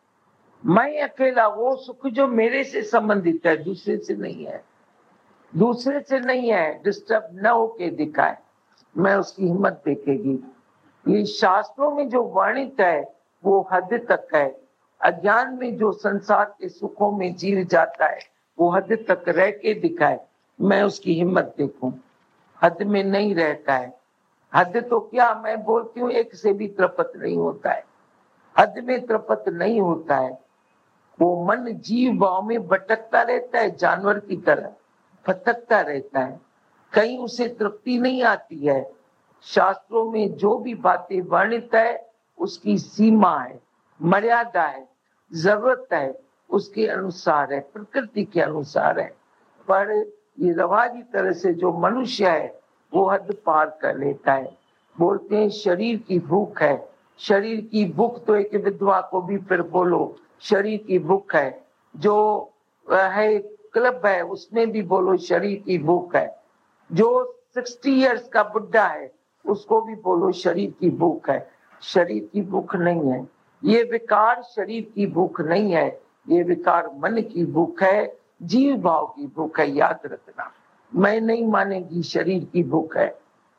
Speaker 1: मैं अकेला, वो सुख जो मेरे से संबंधित है, दूसरे से नहीं है, दूसरे से नहीं है, डिस्टर्ब न होके दिखाए, मैं उसकी हिम्मत देखेगी। ये शास्त्रों में जो वर्णित है वो हद तक है। अज्ञान में जो संसार के सुखों में जीव जाता है वो हद तक रह के दिखाए, मैं उसकी हिम्मत देखूं। हद में नहीं रहता है। हद तो क्या, मैं बोलती हूँ एक से भी तृप्त नहीं होता है, हद में तृप्त नहीं होता है। वो मन जीव भाव में भटकता रहता है, जानवर की तरह भटकता रहता है, कहीं उसे तृप्ति नहीं आती है। शास्त्रों में जो भी बातें वर्णित है उसकी सीमा है, मर्यादा है, जरूरत है, उसके अनुसार है, प्रकृति के अनुसार है। पर ये रवाजी तरह से जो मनुष्य है वो हद पार कर लेता है। बोलते हैं शरीर की भूख है, शरीर की भूख तो एक विधवा को भी फिर बोलो शरीर की भूख है, जो है क्लब है उसमें भी बोलो शरीर की भूख है, जो सिक्सटी इयर्स का बुढ़ा है उसको भी बोलो शरीर की भूख है। शरीर की भूख नहीं है, ये विकार शरीर की भूख नहीं है, ये विकार मन की भूख है, जीव भाव की भूख है। याद रखना, मैं नहीं मानेगी शरीर की भूख है।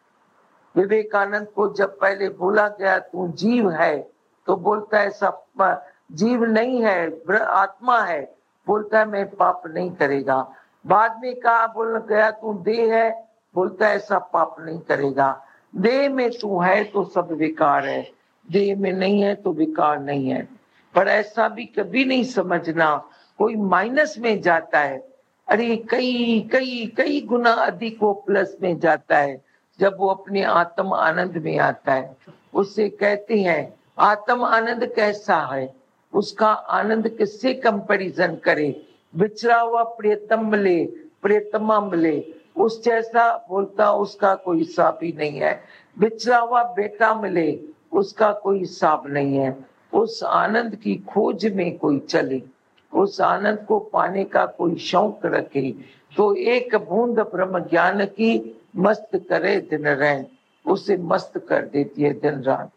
Speaker 1: विवेकानंद को जब पहले बोला गया तू जीव है तो बोलता है सब जीव नहीं है, आत्मा है, बोलता है मैं पाप नहीं करेगा। बाद में कहा बोलने गया तू देह है, बोलता है सब पाप नहीं करेगा। देह में तू है तो सब विकार है, देह में नहीं है तो विकार नहीं है। पर ऐसा भी कभी नहीं समझना कोई माइनस में जाता है, अरे कई कई कई गुना अधिक वो प्लस में जाता है जब वो अपने आत्म आनंद में आता है। उससे कहते हैं आत्म आनंद कैसा है, उसका आनंद किससे कंपैरिजन करे। बिछड़ा हुआ प्रियतम मिले, प्रियतमा मिले, उस जैसा बोलता उसका कोई हिसाब ही नहीं है। बिछड़ा हुआ बेटा मिले, उसका कोई हिसाब नहीं है। उस आनंद की खोज में कोई चले, उस आनंद को पाने का कोई शौक रखे तो एक बूंद ब्रह्म ज्ञान की मस्त करे दिन रैन, उसे मस्त कर देती है दिन रात।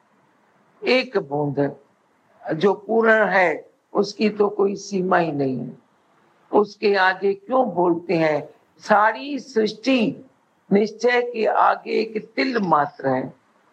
Speaker 1: एक बूंद जो पूर्ण है उसकी तो कोई सीमा ही नहीं है, उसके आगे क्यों बोलते हैं? सारी सृष्टि निश्चय के आगे एक तिल मात्र है,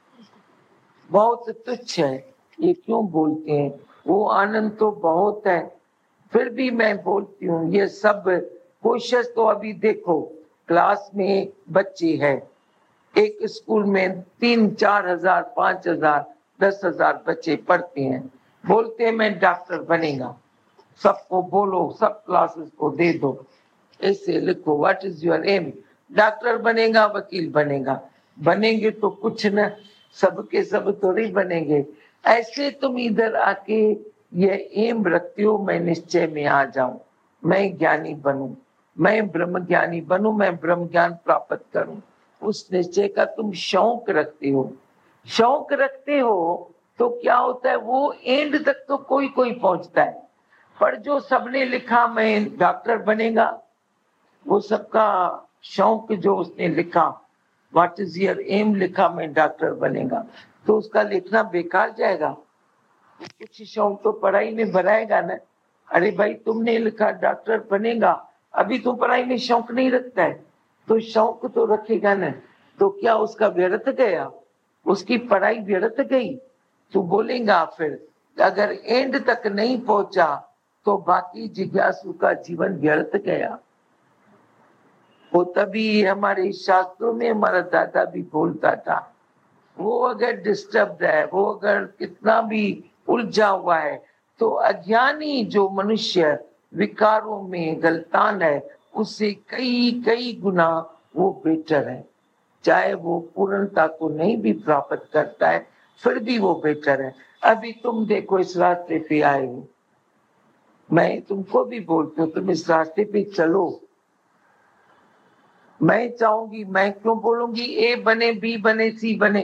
Speaker 1: बहुत तुच्छ है, ये क्यों बोलते हैं? वो आनंद तो बहुत है, फिर भी मैं बोलती हूँ ये सब कोशिश। तो अभी देखो क्लास में बच्चे हैं, एक स्कूल में तीन चार हजार पांच हजार दस हजार बच्चे पढ़ते हैं, बोलते हैं मैं डॉक्टर बनेगा, सबको बोलो, सब क्लासेस को दे दो, ऐसे लिखो what is your aim, doctor बनेगा, वकील बनेगा, बनेंगे तो कुछ न, सबके सब थोड़ी बनेंगे। ऐसे तुम इधर आके ये एम रखते हो मैं निश्चय में आ जाऊं, मैं ज्ञानी बनूं, मैं ब्रह्म ज्ञानी बनूं, मैं ब्रह्म ज्ञान प्राप्त करूं, उस निश्चय का तुम शौक रखते हो। शौक रखते हो तो क्या होता है, वो एंड तक तो कोई कोई पहुंचता है, पर जो सबने लिखा मैं डॉक्टर बनेगा, वो सबका शौक जो उसने लिखा व्हाट इज योर एम लिखा मैं डॉक्टर बनेगा, तो उसका लिखना बेकार जाएगा। कुछ शौक तो पढ़ाई में भराएगा ना। अरे भाई तुमने लिखा डॉक्टर बनेगा, अभी तो पढ़ाई में शौक नहीं रखता है, तो शौक तो रखेगा ना, तो क्या उसका व्यर्थ गया, उसकी पढ़ाई व्यर्थ गई? तो बोलेगा फिर अगर एंड तक नहीं पहुंचा तो बाकी जिज्ञासु का जीवन व्यर्थ गया। वो तभी हमारे शास्त्रों में हमारा दादा भी बोलता था, वो अगर डिस्टर्ब है, वो अगर कितना भी उलझा हुआ है, तो अज्ञानी जो मनुष्य विकारों में गलतान है उससे कई कई गुना वो बेटर है, चाहे वो पूर्णता को नहीं भी प्राप्त करता है फिर भी वो बेटर है। अभी तुम देखो इस रास्ते पे आए हो, मैं तुमको भी बोलती हूँ तुम इस रास्ते पे चलो, मैं चाहूंगी, मैं क्यों बोलूंगी ए बने बी बने सी बने,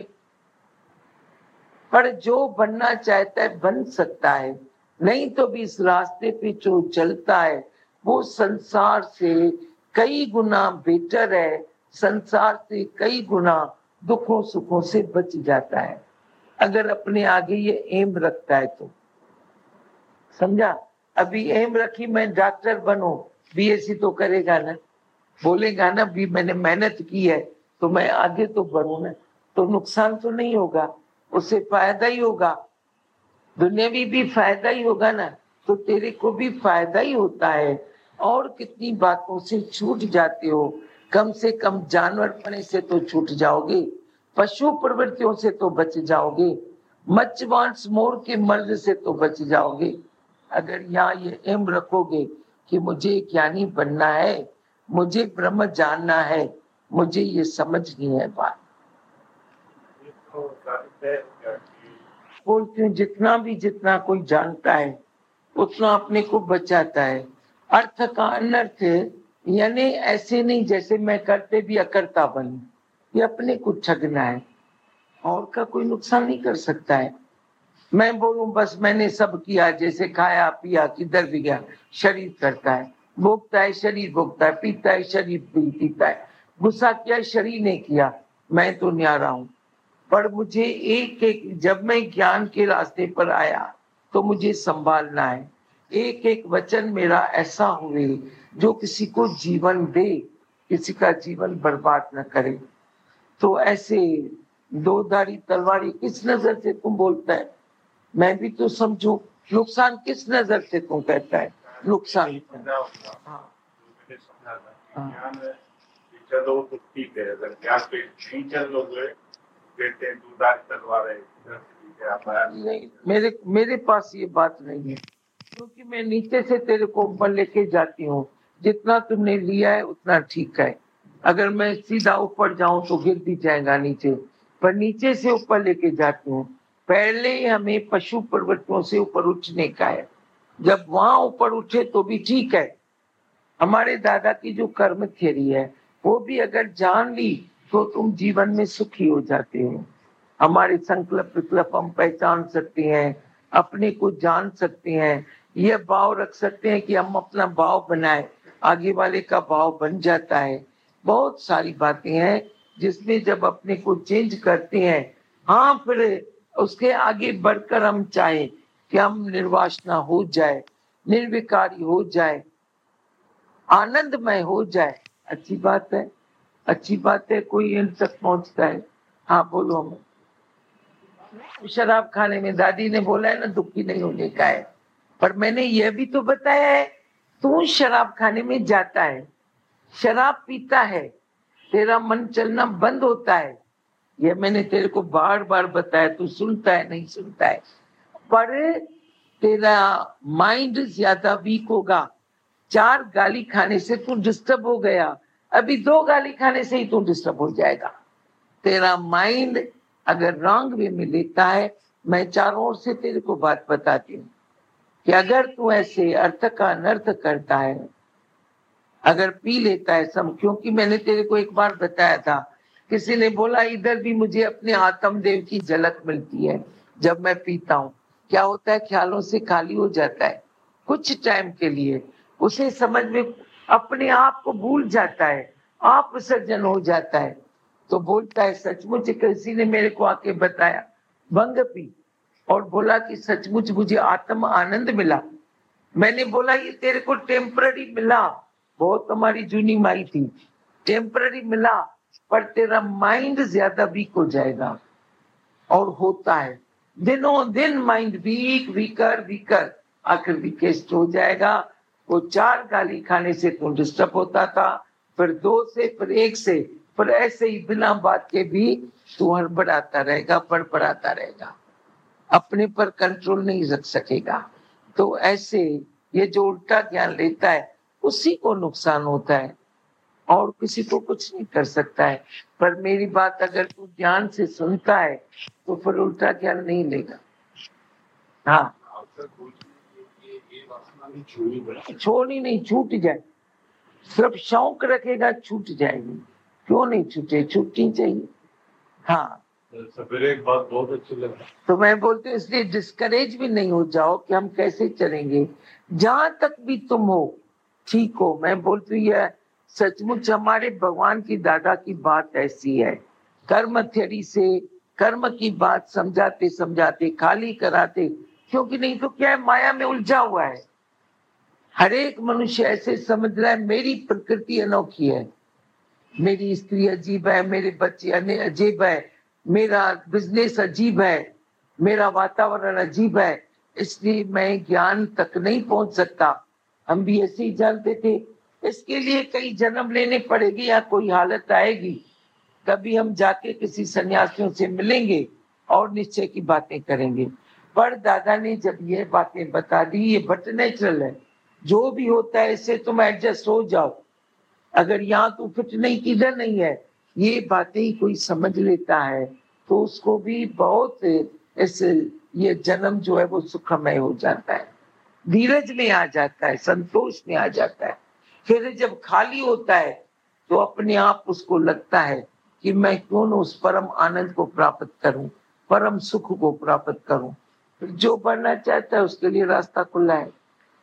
Speaker 1: पर जो बनना चाहता है बन सकता है, नहीं तो भी इस रास्ते पे जो चलता है वो संसार से कई गुना बेटर है, संसार से कई गुना दुखों सुखों से बच जाता है अगर अपने आगे ये एम रखता है तो। समझा? अभी एम रखी मैं डॉक्टर बनूं, बीएससी तो करेगा ना, बोलेगा ना भी मैंने मेहनत की है तो मैं आगे तो बढ़ूं ना, तो नुकसान तो नहीं होगा, उससे फायदा ही होगा, दुनियावी भी फायदा ही होगा ना, तो तेरे को भी फायदा ही होता है। और कितनी बातों से छूट जाते हो, कम से कम जानवर पने से तो छूट जाओगे, पशु प्रवृत्तियों से तो बच जाओगे, मच वांट्स मोर के मर्ज से तो बच जाओगे। अगर यहाँ ये एम रखोगे कि मुझे ज्ञानी बनना है, मुझे ब्रह्म जानना है, मुझे ये समझनी है बात, बोलती हूँ जितना भी जितना कोई जानता है उतना अपने को बचाता है। अर्थ का अनर्थ यानी ऐसे नहीं जैसे मैं करते भी अकर्ता बनूं, ये अपने को ठगना है, और का कोई नुकसान नहीं कर सकता है। मैं बोलूं बस मैंने सब किया, जैसे खाया पिया किधर भी गया, शरीर करता है, भोगता है शरीर भोगता है, पीता है शरीर पीता है, गुस्सा किया शरीर ने किया, मैं तो न्यारा हूं। पर मुझे एक एक जब मैं ज्ञान के रास्ते पर आया तो मुझे संभालना है, एक एक वचन मेरा ऐसा हुए जो किसी को जीवन दे, किसी का जीवन बर्बाद न करे। तो ऐसे दो धारी तलवारी किस नजर से तुम बोलता है, मैं भी तो समझू, नुकसान किस नजर से तुम कहता है, नुकसान। हाँ हाँ
Speaker 3: चलो तो ठीक है, अगर ज्ञान पे नहीं चलोगे कहते हैं दो धारी तलवार है,
Speaker 1: नहीं, मेरे मेरे पास ये बात नहीं है, क्योंकि मैं नीचे से तेरे को ऊपर लेके जाती हूँ, जितना तुमने लिया है उतना ठीक है। अगर मैं सीधा ऊपर जाऊं तो गिर भी जाएगा नीचे, पर नीचे से ऊपर लेके जाती हूँ। पहले हमें पशु प्रवृत्तियों से ऊपर उठने का है, जब वहां ऊपर उठे तो भी ठीक है। हमारे दादा की जो कर्म थ्योरी है वो भी अगर जान ली तो तुम जीवन में सुखी हो जाते हो। हमारे संकल्प विकल्प हम पहचान सकते हैं, अपने को जान सकते हैं, ये भाव रख सकते हैं कि हम अपना भाव बनाए, आगे वाले का भाव बन जाता है। बहुत सारी बातें हैं जिसमें जब अपने को चेंज करते हैं, हाँ फिर उसके आगे बढ़कर हम चाहे कि हम निर्वासना हो जाए, निर्विकारी हो जाए, आनंदमय हो जाए, अच्छी बात है, अच्छी बात है। कोई इन तक पहुंचता है। हाँ बोलो। हम शराब खाने में दादी ने बोला है ना दुखी नहीं होने का है, पर मैंने यह भी तो बताया है तू शराब खाने में जाता है, शराब पीता है, तेरा मन चलना बंद होता है। यह मैंने तेरे को बार बार बताया, तू सुनता है नहीं सुनता है। पर तेरा माइंड ज्यादा वीक होगा। चार गाली खाने से तू डिस्टर्ब हो गया, अभी दो गाली खाने से ही तू डिस्टर्ब हो जाएगा। तेरा माइंड अगर रॉन्ग वे में लेता है, मैं चारों ओर से तेरे को बात बताती हूँ कि अगर तू ऐसे अर्थ का अनर्थ करता है, अगर पी लेता है सब, क्योंकि मैंने तेरे को एक बार बताया था, किसी ने बोला इधर भी मुझे अपने आत्मदेव की झलक मिलती है जब मैं पीता हूँ। क्या होता है, ख्यालों से खाली हो जाता है कुछ टाइम के लिए, उसे समझ में अपने आप को भूल जाता है, आप विसर्जन हो जाता है। तो बोलता है सचमुच किसी ने मेरे को आके बताया, भंग पी और बोला कि सचमुच मुझे आत्म आनंद मिला। मैंने बोला ये तेरे को टेम्पररी मिला, बहुत हमारी जूनी माई थी, टेम्पररी मिला, पर तेरा माइंड ज्यादा वीक हो जाएगा। और होता है दिनों दिन माइंड वीक वीकर वीकर, आखिर वीकेस्ट हो जाएगा। वो चार गाली खाने से तो डिस्टर्ब होता था, फिर दो से, फिर एक से, फिर ऐसे ही बिना बात के भी तू हड़बड़ाता रहेगा, बड़बड़ाता रहेगा, अपने पर कंट्रोल नहीं रख सकेगा। तो ऐसे ये जो उल्टा ज्ञान लेता है उसी को नुकसान होता है, और किसी को कुछ नहीं कर सकता है। पर मेरी बात अगर तू ध्यान से सुनता है तो फिर उल्टा ज्ञान नहीं लेगा। हाँ छोड़ी नहीं, छूट जाए, सिर्फ शौक रखेगा छूट जाएगी, क्यों नहीं छूटे, छूटनी चाहिए। हाँ
Speaker 4: सवेरे एक बात बहुत अच्छी लगी,
Speaker 1: तो मैं बोलती हूँ इसलिए डिस्करेज भी नहीं हो जाओ कि हम कैसे चलेंगे, जहां तक भी तुम हो ठीक हो। मैं बोलती हूँ यह सचमुच हमारे भगवान की दादा की बात ऐसी है, कर्म थ्योरी से कर्म की बात समझाते समझाते खाली कराते, क्योंकि नहीं तो क्या है, माया में उलझा हुआ है। हर एक मनुष्य ऐसे समझ रहा है मेरी प्रकृति अनोखी है, मेरी स्त्री अजीब है, मेरे बच्चे अजीब है, मेरा बिजनेस अजीब है, मेरा वातावरण अजीब है, इसलिए मैं ज्ञान तक नहीं पहुंच सकता। हम भी ऐसे ही जानते थे, इसके लिए कई जन्म लेने पड़ेगी या कोई हालत आएगी, कभी हम जाके किसी सन्यासियों से मिलेंगे और निश्चय की बातें करेंगे। पर दादा ने जब ये बातें बता दी, ये बट नेचुरल है, जो भी होता है इससे तुम एडजस्ट हो जाओ, अगर यहाँ तू फिट नहीं किधर नहीं है, ये बातें ही कोई समझ लेता है तो उसको भी बहुत इस ये जन्म जो है वो सुखमय हो जाता है, धीरज में आ जाता है, संतोष में आ जाता है। फिर जब खाली होता है तो अपने आप उसको लगता है कि मैं क्यों न उस परम आनंद को प्राप्त करूं, परम सुख को प्राप्त करूं। फिर जो बढ़ना चाहता है उसके लिए रास्ता खुला है।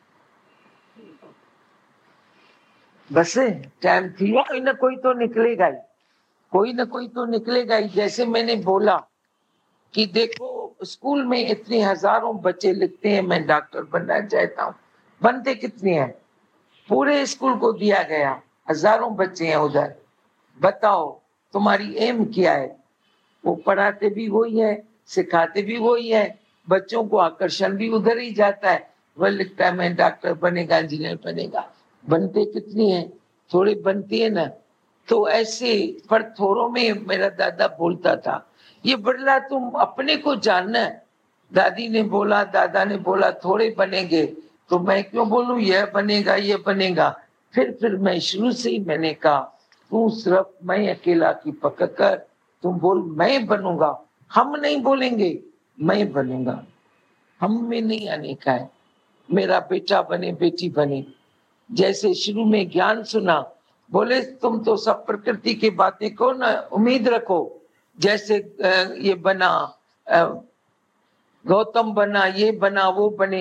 Speaker 1: बस टाइम थी, कोई ना कोई तो निकलेगा ही, कोई ना कोई तो निकलेगा ही। जैसे मैंने बोला कि देखो स्कूल में इतने हजारों बच्चे लिखते हैं मैं डॉक्टर बनना चाहता हूँ, बनते कितने हैं, पूरे स्कूल को दिया गया, हजारों बच्चे हैं उधर, बताओ तुम्हारी एम क्या है। वो पढ़ाते भी वही है, सिखाते भी वही है, बच्चों को आकर्षण भी उधर ही जाता है, वह लिखता है मैं डॉक्टर बनेगा, इंजीनियर बनेगा, बनते कितनी है, थोड़ी बनती है ना। तो ऐसे पर थोरों में मेरा दादा बोलता था, ये बदला तुम अपने को जानना है। दादी ने बोला, दादा ने बोला थोड़े बनेंगे, तो मैं क्यों बोलूं यह बनेगा ये बनेगा। फिर फिर मैं शुरू से ही मैंने कहा तू सिर्फ मैं अकेला की पकड़ कर, तुम बोल मैं बनूंगा, हम नहीं बोलेंगे मैं बनूंगा, हम में नहीं आने का है, मेरा बेटा बने बेटी बने। जैसे शुरू में ज्ञान सुना, बोले तुम तो सब प्रकृति की बातें को ना उम्मीद रखो, जैसे ये बना गौतम बना, ये बना, वो बने,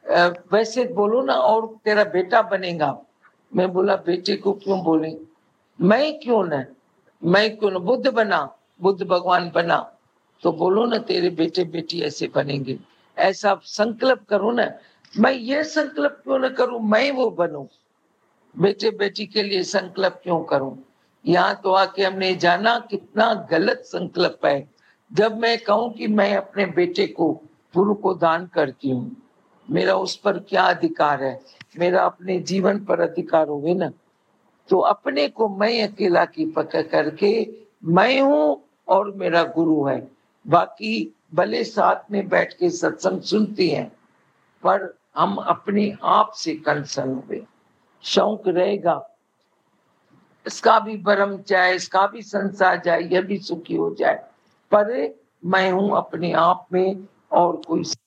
Speaker 1: वैसे बोलो ना, और तेरा बेटा बनेगा। मैं बोला बेटे को क्यों बोले, मैं क्यों न, मैं क्यों न, बुद्ध बना, बुद्ध भगवान बना, तो बोलो ना तेरे बेटे बेटी ऐसे बनेंगे। ऐसा संकल्प करो ना। मैं ये संकल्प क्यों न करूं मैं वो बनूं, बेटे बेटी के लिए संकल्प क्यों करूं। यहाँ तो आके हमने जाना कितना गलत संकल्प है। जब मैं कहूं कि मैं अपने बेटे को गुरु को दान करती हूँ, मेरा उस पर क्या अधिकार है, मेरा अपने जीवन पर अधिकार होवे ना। तो अपने को मैं अकेला की पकड़ करके मैं हूं और मेरा गुरु है, बाकी भले साथ में बैठ के सत्संग सुनती हैं, पर हम अपने आप से कंसर्न हुए। शौक रहेगा, इसका भी भरम जाए, इसका भी संसार जाए, यह भी सुखी हो जाए, पर मैं हूं अपने आप में और कोई